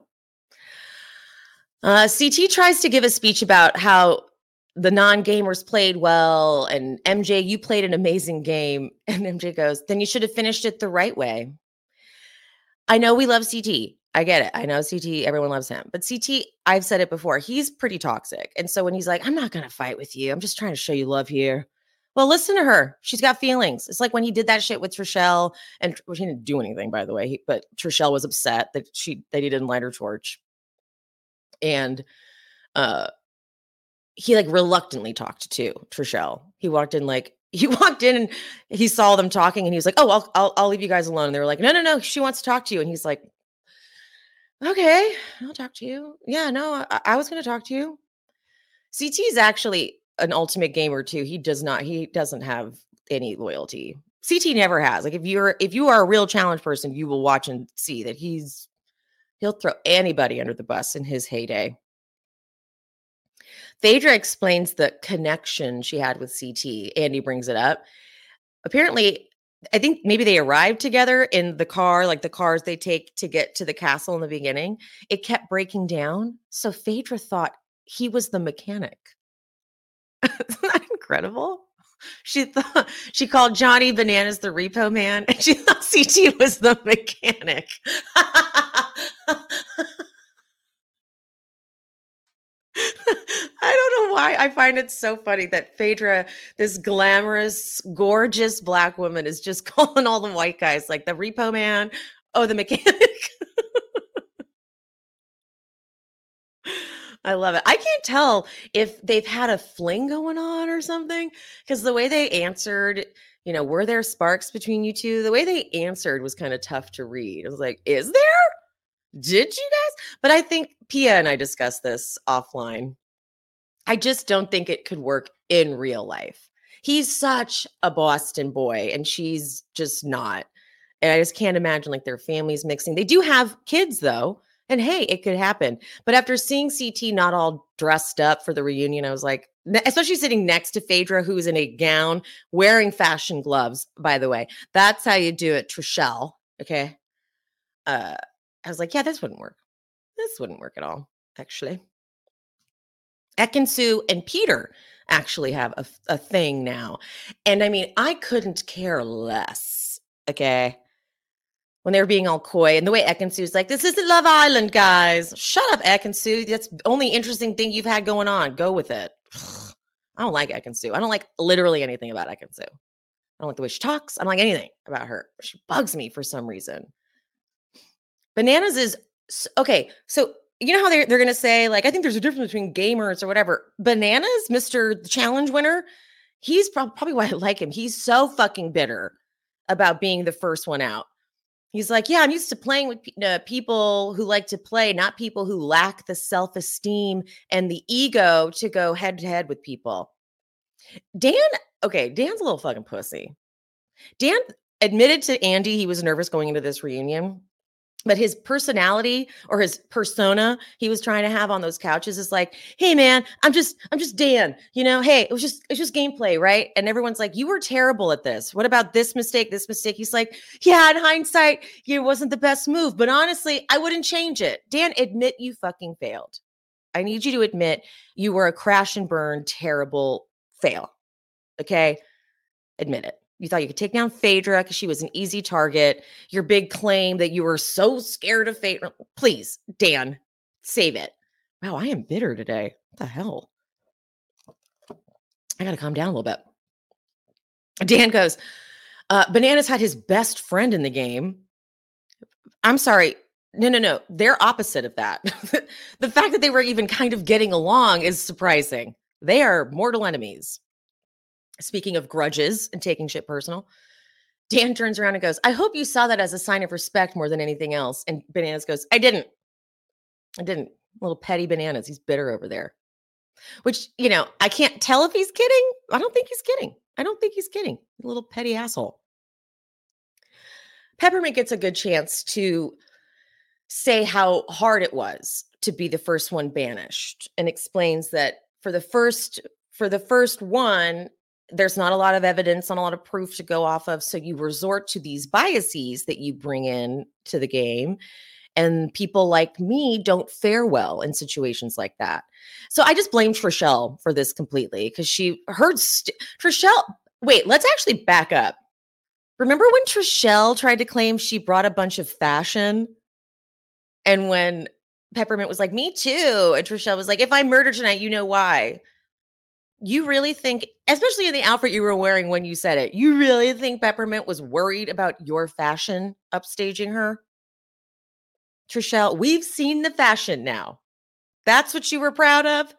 CT tries to give a speech about how the non-gamers played well, and MJ, you played an amazing game. And MJ goes, then you should have finished it the right way. I know we love CT. I get it. I know CT, everyone loves him. But CT, I've said it before, he's pretty toxic. And so when he's like, I'm not going to fight with you. I'm just trying to show you love here. Well, listen to her. She's got feelings. It's like when he did that shit with Trishelle, and well, he didn't do anything, by the way. But Trishelle was upset that he didn't light her torch. And he like reluctantly talked to Trishelle. He walked in and he saw them talking and he was like, oh, I'll leave you guys alone. And they were like, no, she wants to talk to you. And he's like, okay, I'll talk to you. Yeah, no, I was going to talk to you. CT is actually an ultimate gamer too. He doesn't have any loyalty. CT never has. Like if you are a real challenge person, you will watch and see that he'll throw anybody under the bus in his heyday. Phaedra explains the connection she had with CT. Andy brings it up. Apparently, I think maybe they arrived together in the car, like the cars they take to get to the castle in the beginning. It kept breaking down. So Phaedra thought he was the mechanic. Isn't that incredible? She called Johnny Bananas the repo man, and she thought CT was the mechanic. I don't know why I find it so funny that Phaedra, this glamorous, gorgeous Black woman, is just calling all the white guys like the repo man, the mechanic. I love it. I can't tell if they've had a fling going on or something, because the way they answered, were there sparks between you two? The way they answered was kind of tough to read. I was like, is there? Did you guys? But I think Pia and I discussed this offline. I just don't think it could work in real life. He's such a Boston boy and she's just not. And I just can't imagine like their families mixing. They do have kids though. And hey, it could happen. But after seeing CT not all dressed up for the reunion, I was like, especially sitting next to Phaedra, who's in a gown, wearing fashion gloves, by the way. That's how you do it, Trishelle. Okay. I was like, yeah, this wouldn't work. This wouldn't work at all, actually. Ekin-Su and Peter actually have a thing now. And I mean, I couldn't care less, okay? When they were being all coy, and the way Ekin-Su's like, this isn't Love Island, guys. Shut up, Ekin-Su. That's the only interesting thing you've had going on. Go with it. I don't like Ekin-Su. I don't like literally anything about Ekin-Su. I don't like the way she talks. I don't like anything about her. She bugs me for some reason. Bananas is, okay, so you know how they're going to say, like, I think there's a difference between gamers or whatever. Bananas, Mr. Challenge winner, he's probably why I like him. He's so fucking bitter about being the first one out. He's like, yeah, I'm used to playing with people who like to play, not people who lack the self-esteem and the ego to go head to head with people. Dan's a little fucking pussy. Dan admitted to Andy he was nervous going into this reunion. But his personality or his persona he was trying to have on those couches is like, hey man, I'm just Dan, hey, it was just gameplay, right? And everyone's like, you were terrible at this. What about this mistake? He's like, yeah, in hindsight, it wasn't the best move, but honestly, I wouldn't change it. Dan, admit you fucking failed. I need you to admit you were a crash and burn, terrible fail. Okay? Admit it. You thought you could take down Phaedra because she was an easy target. Your big claim that you were so scared of Phaedra. Please, Dan, save it. Wow, I am bitter today. What the hell? I got to calm down a little bit. Dan goes, Bananas had his best friend in the game. I'm sorry. No. They're opposite of that. The fact that they were even kind of getting along is surprising. They are mortal enemies. Speaking of grudges and taking shit personal, Dan turns around and goes, I hope you saw that as a sign of respect more than anything else. And Bananas goes, I didn't. Little petty Bananas. He's bitter over there. Which, I can't tell if he's kidding. I don't think he's kidding. A little petty asshole. Peppermint gets a good chance to say how hard it was to be the first one banished and explains that for the first one, there's not a lot of evidence, not a lot of proof to go off of. So you resort to these biases that you bring in to the game. And people like me don't fare well in situations like that. So I just blame Trishelle for this completely because she heard Trishelle. Wait, let's actually back up. Remember when Trishelle tried to claim she brought a bunch of fashion? And when Peppermint was like, me too. And Trishelle was like, if I murder tonight, you know why. You really think, especially in the outfit you were wearing when you said it, you really think Peppermint was worried about your fashion upstaging her? Trishelle, we've seen the fashion now. That's what you were proud of?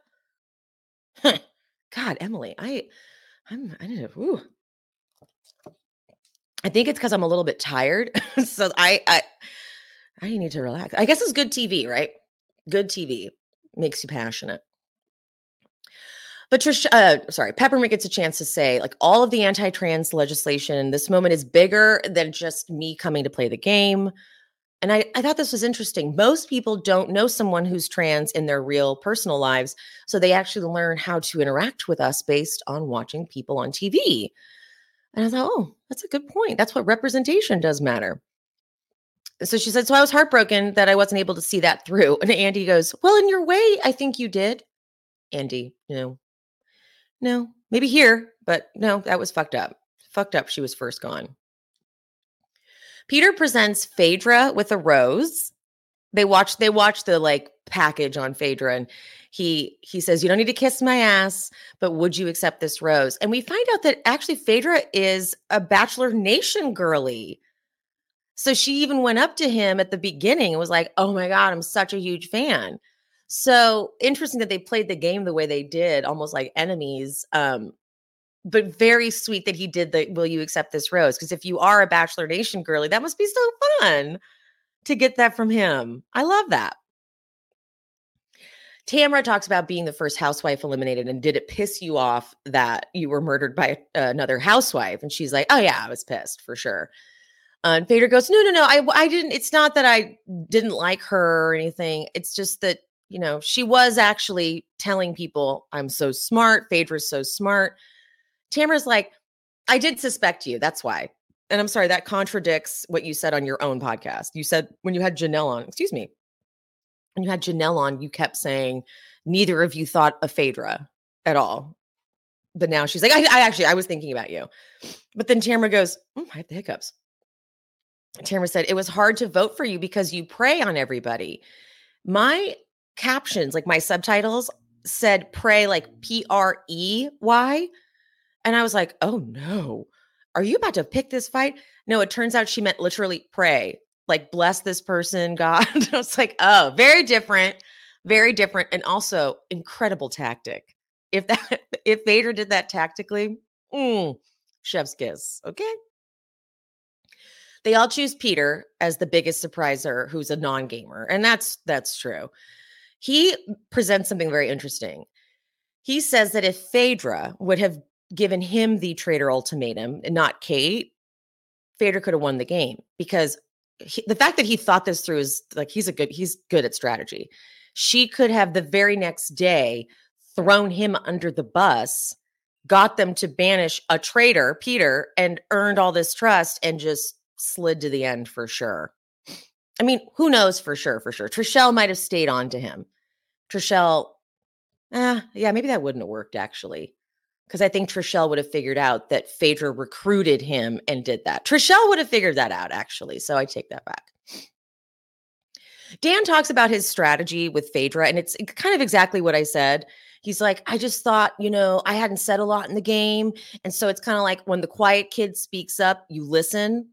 God, Emily, I don't know. Ooh. I think it's because I'm a little bit tired. So I need to relax. I guess it's good TV, right? Good TV makes you passionate. But Peppermint gets a chance to say, like, all of the anti-trans legislation, this moment is bigger than just me coming to play the game. And I thought this was interesting. Most people don't know someone who's trans in their real personal lives. So they actually learn how to interact with us based on watching people on TV. And I thought, oh, that's a good point. That's what representation does matter. So she said, so I was heartbroken that I wasn't able to see that through. And Andy goes, well, in your way, I think you did. Andy, no, maybe here, but no, that was fucked up. Fucked up. She was first gone. Peter presents Phaedra with a rose. They watch the like package on Phaedra, and he says, you don't need to kiss my ass, but would you accept this rose? And we find out that actually Phaedra is a Bachelor Nation girly. So she even went up to him at the beginning and was like, oh my God, I'm such a huge fan. So interesting that they played the game the way they did, almost like enemies. But very sweet that he did the, will you accept this rose? Because if you are a Bachelor Nation girly, that must be so fun to get that from him. I love that. Tamra talks about being the first housewife eliminated, and did it piss you off that you were murdered by another housewife? And she's like, oh yeah, I was pissed for sure. And Phaedra goes, no, I didn't. It's not that I didn't like her or anything. It's just that, she was actually telling people I'm so smart. Phaedra's so smart. Tamra's like, I did suspect you. That's why. And I'm sorry, that contradicts what you said on your own podcast. You said when you had Janelle on, you kept saying neither of you thought of Phaedra at all. But now she's like, I was thinking about you. But then Tamra goes, I have the hiccups. Tamra said, it was hard to vote for you because you prey on everybody. My captions, like my subtitles, said pray like Prey. And I was like, oh no, are you about to pick this fight? No, it turns out she meant literally pray, like bless this person, God. I was like, oh, very different, and also incredible tactic. If Phaedra did that tactically, chef's kiss, okay? They all choose Peter as the biggest surpriser, who's a non-gamer, and that's true. He presents something very interesting. He says that if Phaedra would have given him the traitor ultimatum and not Kate, Phaedra could have won the game, because the fact that he thought this through is like, he's good at strategy. She could have the very next day thrown him under the bus, got them to banish a traitor, Peter, and earned all this trust and just slid to the end for sure. I mean, who knows for sure. Trishelle might have stayed on to him. Trishelle, yeah, maybe that wouldn't have worked actually. Because I think Trishelle would have figured out that Phaedra recruited him and did that. Trishelle would have figured that out, actually. So I take that back. Dan talks about his strategy with Phaedra, and it's kind of exactly what I said. He's like, I just thought, I hadn't said a lot in the game. And so it's kind of like when the quiet kid speaks up, you listen.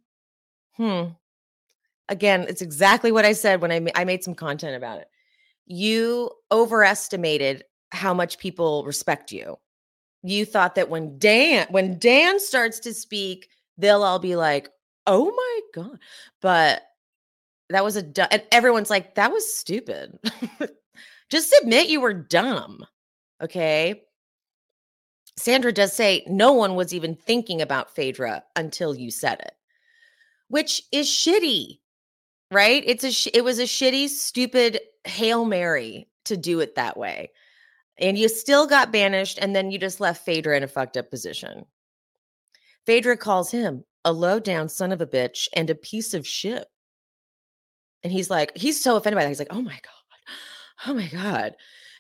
Again, it's exactly what I said when I made some content about it. You overestimated how much people respect you. You thought that when Dan starts to speak, they'll all be like, oh my God. But that was and everyone's like, that was stupid. Just admit you were dumb. Okay. Sandra does say no one was even thinking about Phaedra until you said it, which is shitty, right? It was a shitty, stupid Hail Mary to do it that way. And you still got banished, and then you just left Phaedra in a fucked up position. Phaedra calls him a low-down son of a bitch and a piece of shit. And he's so offended by that. He's like, oh my God.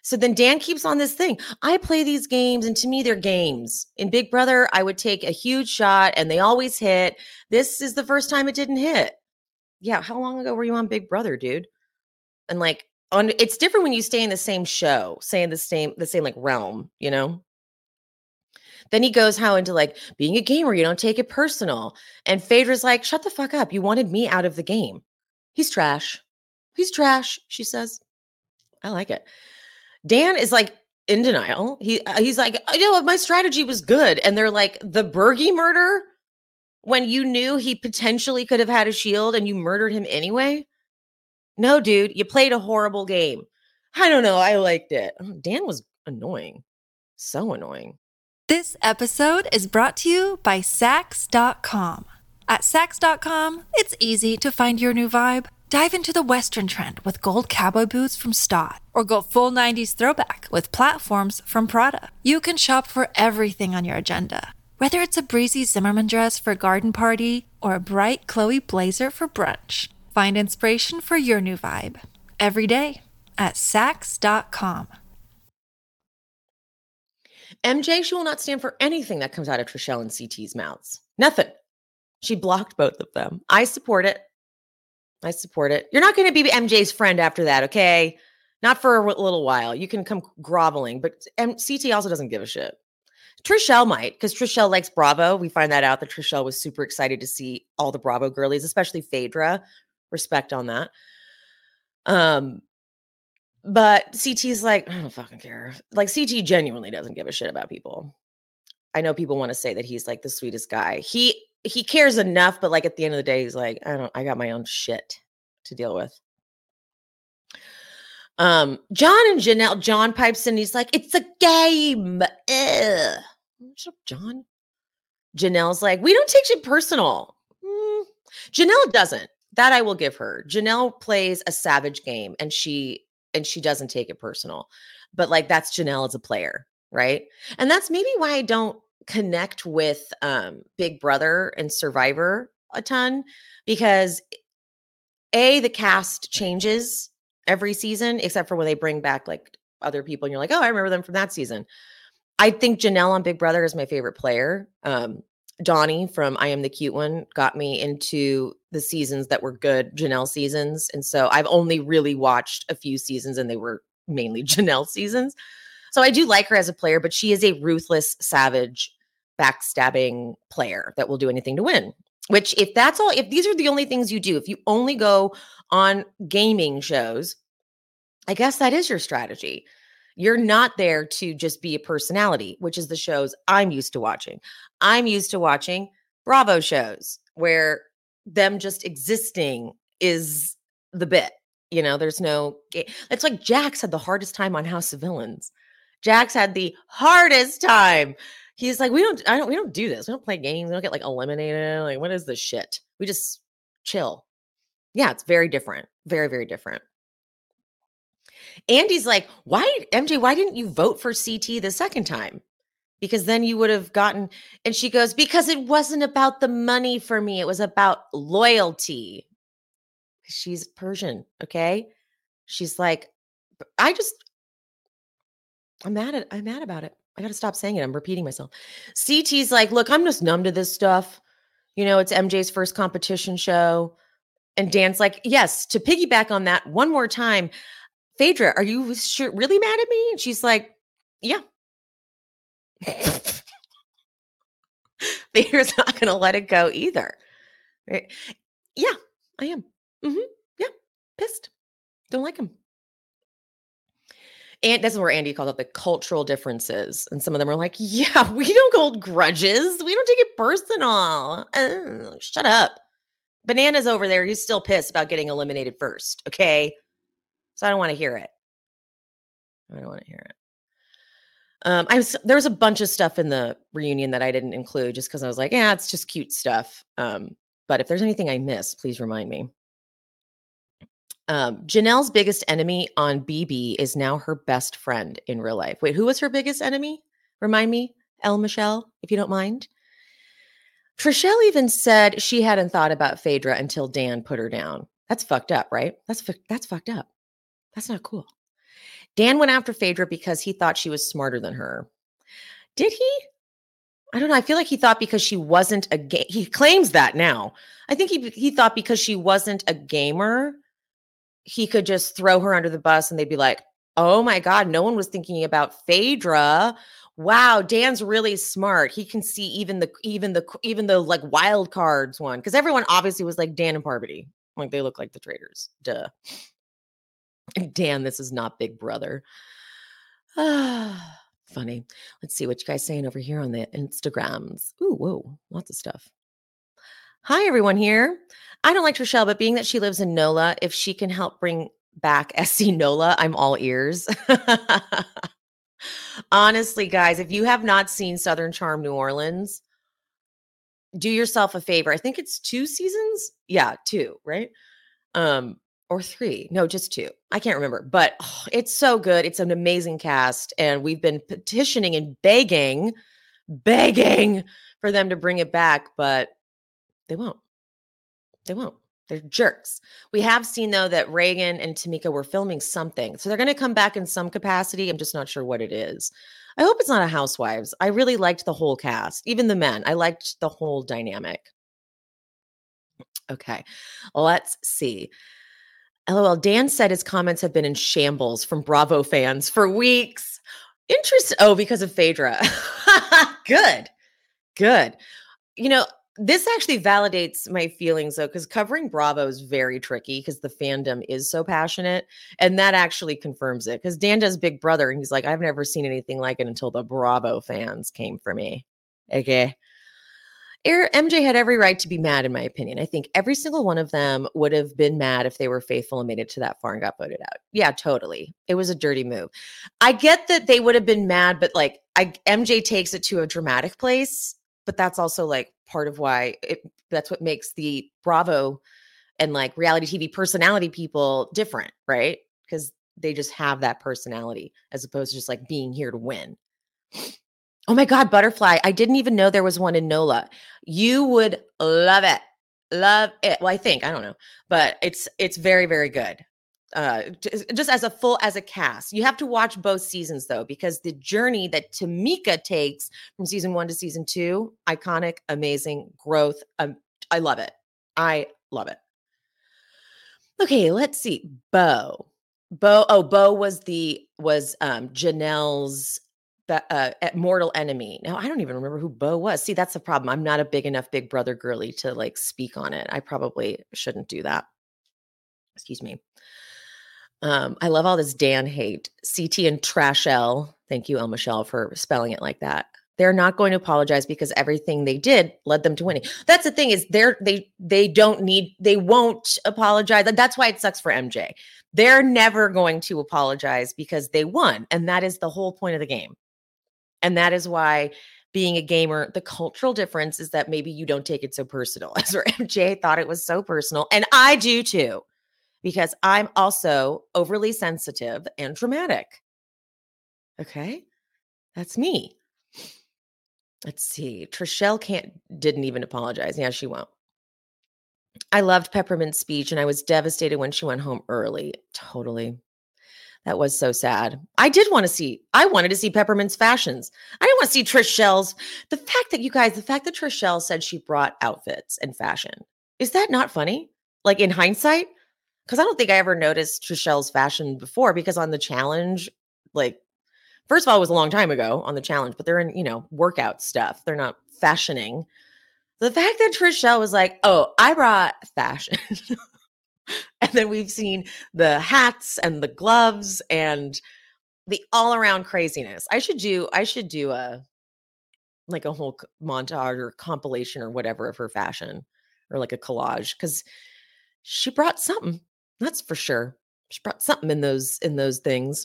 So then Dan keeps on this thing. I play these games, and to me, they're games. In Big Brother, I would take a huge shot, and they always hit. This is the first time it didn't hit. Yeah, how long ago were you on Big Brother, dude? And like, it's different when you stay in the same show, say in the same like realm, you know? Then he goes into like being a gamer, you don't take it personal. And Phaedra's like, shut the fuck up. You wanted me out of the game. He's trash. He's trash, she says. I like it. Dan is like in denial. He's like, I know my strategy was good. And they're like, the Bergie murder, when you knew he potentially could have had a shield and you murdered him anyway? No, dude, you played a horrible game. I don't know. I liked it. Dan was annoying. So annoying. This episode is brought to you by Sax.com. At Sax.com, it's easy to find your new vibe. Dive into the Western trend with gold cowboy boots from Stott, or go full 90s throwback with platforms from Prada. You can shop for everything on your agenda, whether it's a breezy Zimmermann dress for a garden party or a bright Chloe blazer for brunch. Find inspiration for your new vibe every day at Sax.com. MJ, she will not stand for anything that comes out of Trishelle and CT's mouths. Nothing. She blocked both of them. I support it. You're not going to be MJ's friend after that, okay? Not for a little while. You can come groveling, but CT also doesn't give a shit. Trishelle might, because Trishelle likes Bravo. We find that out that Trishelle was super excited to see all the Bravo girlies, especially Phaedra. Respect on that. But CT's like, I don't fucking care. Like, CT genuinely doesn't give a shit about people. I know people want to say that he's like the sweetest guy. He cares enough, but like at the end of the day, he's like, I got my own shit to deal with. John and Janelle, John pipes in, he's like, it's a game. Ugh. Shut up, John. Janelle's like, we don't take shit personal. Janelle doesn't. That I will give her. Janelle plays a savage game, and she doesn't take it personal. But like, that's Janelle as a player, right? And that's maybe why I don't connect with Big Brother and Survivor a ton, because the cast changes every season, except for when they bring back like other people and you're like, oh, I remember them from that season. I think Janelle on Big Brother is my favorite player. Donnie from I Am the Cute One got me into the seasons that were good Janelle seasons. And so I've only really watched a few seasons, and they were mainly Janelle seasons. So I do like her as a player, but she is a ruthless, savage, backstabbing player that will do anything to win. Which, if these are the only things you do, if you only go on gaming shows, I guess that is your strategy. You're not there to just be a personality, which is the shows I'm used to watching. I'm used to watching Bravo shows where them just existing is the bit. You know, there's no, it's like Jax had the hardest time on House of Villains. Jax had the hardest time. He's like, we don't do this. We don't play games. We don't get like eliminated. Like, what is this shit? We just chill. Yeah, it's very different. Very, very different. Andy's like, MJ, why didn't you vote for CT the second time? Because then you would have gotten, and she goes, because it wasn't about the money for me. It was about loyalty. She's Persian, okay? She's like, I'm mad about it. I got to stop saying it. I'm repeating myself. CT's like, look, I'm just numb to this stuff. You know, it's MJ's first competition show. And Dan's like, yes, to piggyback on that one more time, Phaedra, are you really mad at me? And she's like, yeah. Phaedra's not going to let it go either. Right? Yeah, I am. Yeah, pissed. Don't like him. And that's where Andy called out the cultural differences. And some of them are like, yeah, we don't hold grudges. We don't take it personal. Shut up. Banana's over there. He's still pissed about getting eliminated first. Okay. So I don't want to hear it. There was a bunch of stuff in the reunion that I didn't include just because I was like, yeah, it's just cute stuff. But if there's anything I missed, please remind me. Janelle's biggest enemy on BB is now her best friend in real life. Wait, who was her biggest enemy? Remind me, Elle Michelle, if you don't mind. Trishelle even said she hadn't thought about Phaedra until Dan put her down. That's fucked up, right? That's fucked up. That's not cool. Dan went after Phaedra because he thought she was smarter than her. Did he? I don't know. I feel like he thought because she wasn't he claims that now. I think he thought because she wasn't a gamer, he could just throw her under the bus and they'd be like, oh my God, no one was thinking about Phaedra. Wow, Dan's really smart. He can see even the like wild cards one. Because everyone obviously was like Dan and Parvati. Like they look like the traitors. Duh. Dan, this is not Big Brother. Funny. Let's see what you guys saying over here on the Instagrams. Ooh, whoa, lots of stuff. Hi, everyone here. I don't like Trishelle, but being that she lives in NOLA, if she can help bring back SC NOLA, I'm all ears. Honestly, guys, if you have not seen Southern Charm New Orleans, do yourself a favor. I think it's 2 seasons. Yeah, 2, right? Or 3. No, just 2. I can't remember, but it's so good. It's an amazing cast. And we've been petitioning and begging for them to bring it back, but they won't. They won't. They're jerks. We have seen, though, that Reagan and Tamika were filming something. So they're going to come back in some capacity. I'm just not sure what it is. I hope it's not a Housewives. I really liked the whole cast, even the men. I liked the whole dynamic. Okay, let's see. LOL, Dan said his comments have been in shambles from Bravo fans for weeks. Interesting. Oh, because of Phaedra. Good. You know, this actually validates my feelings, though, because covering Bravo is very tricky because the fandom is so passionate. And that actually confirms it because Dan does Big Brother. And he's like, I've never seen anything like it until the Bravo fans came for me. Okay. MJ had every right to be mad, in my opinion. I think every single one of them would have been mad if they were faithful and made it to that far and got voted out. Yeah, totally. It was a dirty move. I get that they would have been mad, but like MJ takes it to a dramatic place. But that's also like part of why that's what makes the Bravo and like reality TV personality people different, right? Because they just have that personality as opposed to just like being here to win. Oh my God, Butterfly. I didn't even know there was one in NOLA. You would love it. Love it. Well, I don't know, but it's very, very good. Just as a cast. You have to watch both seasons though, because the journey that Tamika takes from season 1 to season 2, iconic, amazing growth. I love it. I love it. Okay, let's see. Bo was Janelle's mortal enemy. Now, I don't even remember who Bo was. See, that's the problem. I'm not a big enough Big Brother girly to like speak on it. I probably shouldn't do that. Excuse me. I love all this Dan hate. CT and Trashelle. Thank you, El Michelle, for spelling it like that. They're not going to apologize because everything they did led them to winning. That's the thing is they won't apologize. That's why it sucks for MJ. They're never going to apologize because they won. And that is the whole point of the game. And that is why being a gamer, the cultural difference is that maybe you don't take it so personal. As where MJ thought it was so personal. And I do too, because I'm also overly sensitive and dramatic. Okay. That's me. Let's see. Trishelle didn't even apologize. Yeah, she won't. I loved Peppermint's speech and I was devastated when she went home early. Totally. That was so sad. I wanted to see Peppermint's fashions. I didn't want to see Trishelle's. The fact that Trishelle said she brought outfits and fashion. Is that not funny? Like in hindsight? Because I don't think I ever noticed Trishelle's fashion before because on the challenge, like, first of all, it was a long time ago on the challenge, but they're in, workout stuff. They're not fashioning. The fact that Trishelle was like, oh, I brought fashion. And then we've seen the hats and the gloves and the all around craziness. I should do a whole montage or compilation or whatever of her fashion or like a collage. Cause she brought something. That's for sure. She brought something in those things.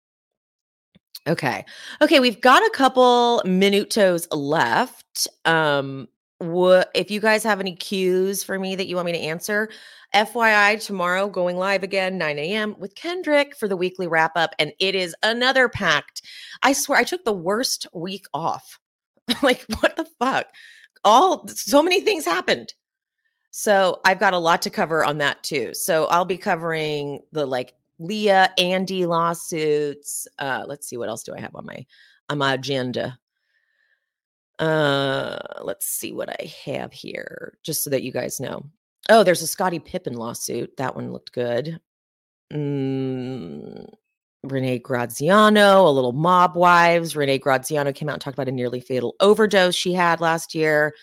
Okay. We've got a couple minutos left. If you guys have any cues for me that you want me to answer, FYI, tomorrow going live again, 9 a.m. with Kendrick for the weekly wrap up. And it is another packed. I swear I took the worst week off. Like, what the fuck? So many things happened. So I've got a lot to cover on that too. So I'll be covering the Leah, Andy lawsuits. Let's see, what else do I have on my agenda? Let's see what I have here, just so that you guys know. Oh, there's a Scottie Pippen lawsuit. That one looked good. Renee Graziano, a little Mob Wives. Renee Graziano came out and talked about a nearly fatal overdose she had last year.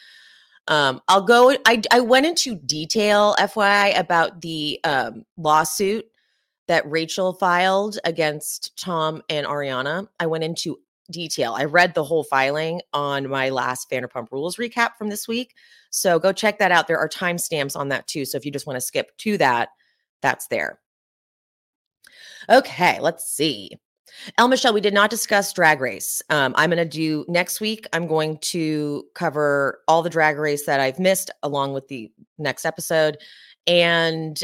I went into detail, FYI, about the lawsuit that Rachel filed against Tom and Ariana. I went into detail. I read the whole filing on my last Vanderpump Rules recap from this week. So go check that out. There are timestamps on that too. So if you just want to skip to that, that's there. Okay, let's see. El Michelle, we did not discuss Drag Race. I'm going to do next week. I'm going to cover all the Drag Race that I've missed along with the next episode. And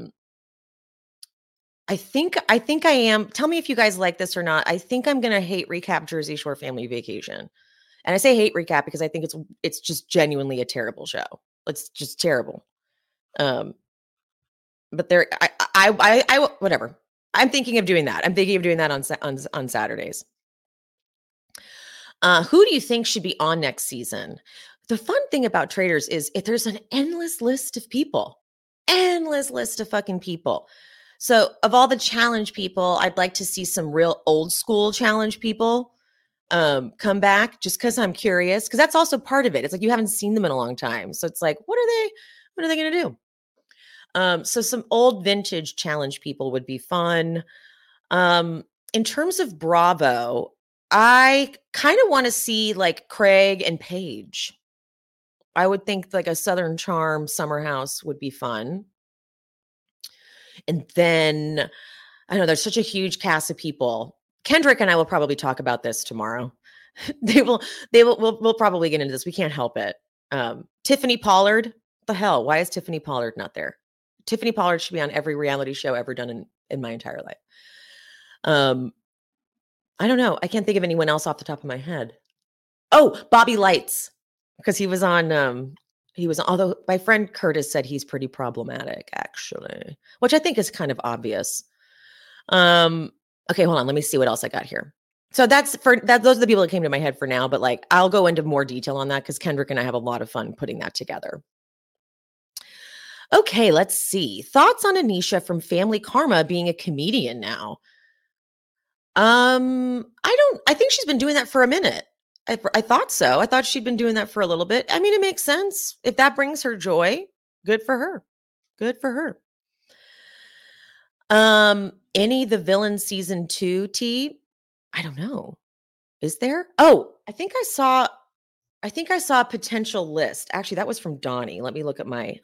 I think I am. Tell me if you guys like this or not. I think I'm going to hate recap Jersey Shore Family Vacation. And I say hate recap because I think it's just genuinely a terrible show. It's just terrible. But there, I whatever. I'm thinking of doing that. I'm thinking of doing that on Saturdays. Who do you think should be on next season? The fun thing about Traitors is if there's an endless list of people, endless list of fucking people. So of all the challenge people, I'd like to see some real old school challenge people come back just because I'm curious. Because that's also part of it. It's like you haven't seen them in a long time. So it's like, what are they going to do? So some old vintage challenge people would be fun. In terms of Bravo, I kind of want to see like Craig and Paige. I would think like a Southern Charm Summer House would be fun. And then I know there's such a huge cast of people. Kendrick and I will probably talk about this tomorrow. We'll probably get into this. We can't help it. Tiffany Pollard, what the hell? Why is Tiffany Pollard not there? Tiffany Pollard should be on every reality show ever done in my entire life. I don't know. I can't think of anyone else off the top of my head. Oh, Bobby Lights, because he was on, although my friend Curtis said he's pretty problematic, actually, which I think is kind of obvious. Okay, hold on. Let me see what else I got here. So those are the people that came to my head for now, but like, I'll go into more detail on that because Kendrick and I have a lot of fun putting that together. Okay, let's see. Thoughts on Anisha from Family Karma being a comedian now? I think she's been doing that for a minute. I thought so. I thought she'd been doing that for a little bit. I mean, it makes sense. If that brings her joy, good for her. Good for her. Any The Villain season 2 tea? I don't know. Is there? Oh, I think I saw a potential list. Actually, that was from Donnie. Let me look at my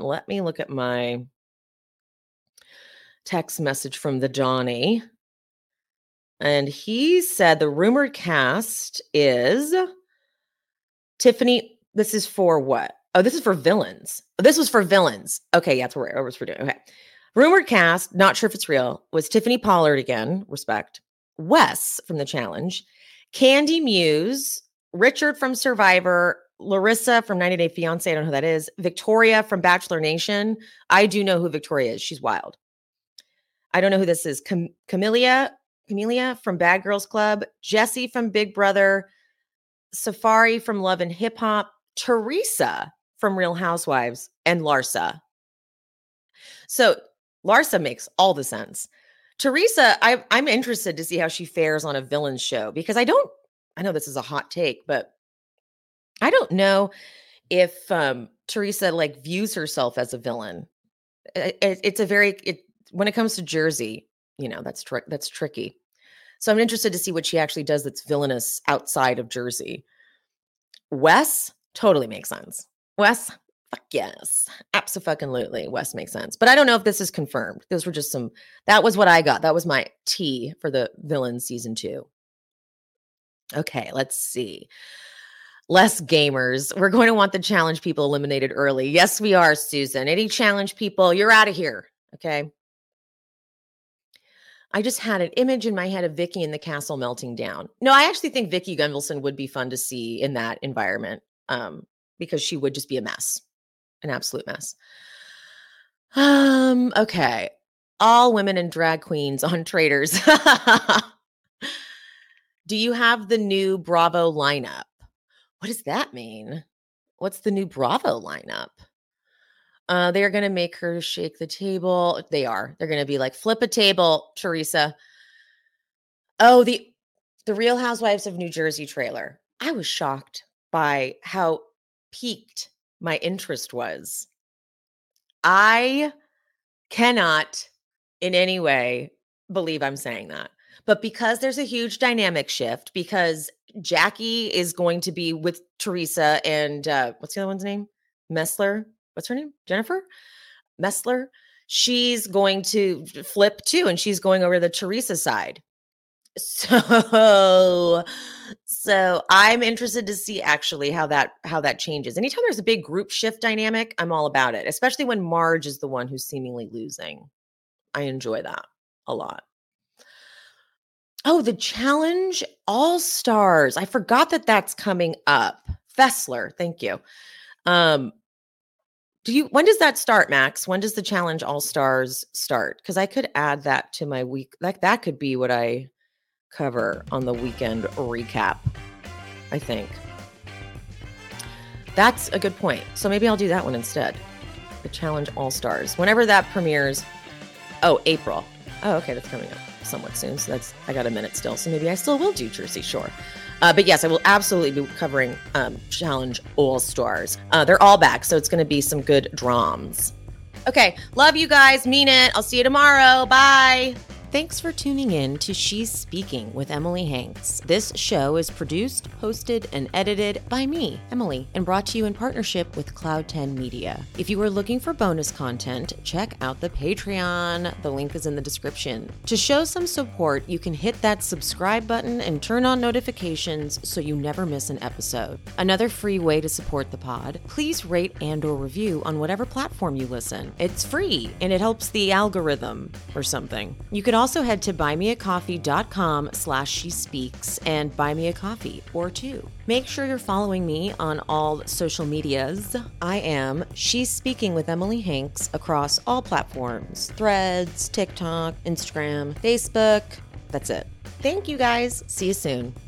text message from the Donnie. And he said the rumored cast is Tiffany. This is for what? Oh, this is for villains. This was for villains. Okay, yeah, that's what we're doing. Okay. Rumored cast, not sure if it's real, was Tiffany Pollard again, respect. Wes from The Challenge. Candy Muse. Richard from Survivor, Larissa from 90 Day Fiancé. I don't know who that is. Victoria from Bachelor Nation. I do know who Victoria is. She's wild. I don't know who this is. Camellia from Bad Girls Club. Jessie from Big Brother. Safari from Love and Hip Hop. Teresa from Real Housewives. And Larsa. So Larsa makes all the sense. Teresa, I'm interested to see how she fares on a villain show because I know this is a hot take, but I don't know if Teresa like views herself as a villain. When it comes to Jersey, that's tricky. So I'm interested to see what she actually does that's villainous outside of Jersey. Wes totally makes sense. Wes, fuck yes, absolutely. Wes makes sense, but I don't know if this is confirmed. Those were just that was what I got. That was my tea for the Villain season 2. Okay, let's see. Less gamers. We're going to want the challenge people eliminated early. Yes, we are, Susan. Any challenge people, you're out of here. Okay. I just had an image in my head of Vicky in the castle melting down. No, I actually think Vicky Gunvalson would be fun to see in that environment because she would just be a mess, an absolute mess. Okay. all women and drag queens on Traitors. Do you have the new Bravo lineup? What does that mean? What's the new Bravo lineup? They're going to make her shake the table. They are. They're going to be like, flip a table, Teresa. Oh, the Real Housewives of New Jersey trailer. I was shocked by how piqued my interest was. I cannot in any way believe I'm saying that. But because there's a huge dynamic shift, because Jackie is going to be with Teresa and what's the other one's name? Messler. What's her name? Jennifer Messler. She's going to flip too, and she's going over to the Teresa side. So I'm interested to see actually how that changes. Anytime there's a big group shift dynamic, I'm all about it, especially when Marge is the one who's seemingly losing. I enjoy that a lot. Oh, the Challenge All-Stars. I forgot that that's coming up. Fessler, thank you. When does that start, Max? When does the Challenge All-Stars start? Because I could add that to my week. That could be what I cover on the weekend recap, I think. That's a good point. So maybe I'll do that one instead. The Challenge All-Stars. Whenever that premieres. Oh, April. Oh, okay, that's coming up somewhat soon. So I got a minute still. So maybe I still will do Jersey Shore. But yes, I will absolutely be covering Challenge All-Stars. They're all back, so it's going to be some good dramas. Okay, love you guys. Mean it. I'll see you tomorrow. Bye. Thanks for tuning in to She's Speaking with Emily Hanks. This show is produced, hosted, and edited by me, Emily, and brought to you in partnership with Cloud 10 Media. If you are looking for bonus content, check out the Patreon. The link is in the description. To show some support, you can hit that subscribe button and turn on notifications so you never miss an episode. Another free way to support the pod, please rate and/or review on whatever platform you listen. It's free, and it helps the algorithm or something. You could also head to buymeacoffee.com/shespeaks and buy me a coffee or two. Make sure you're following me on all social medias. I am She's Speaking with Emily Hanks across all platforms: Threads, TikTok, Instagram, Facebook. That's it. Thank you guys. See you soon.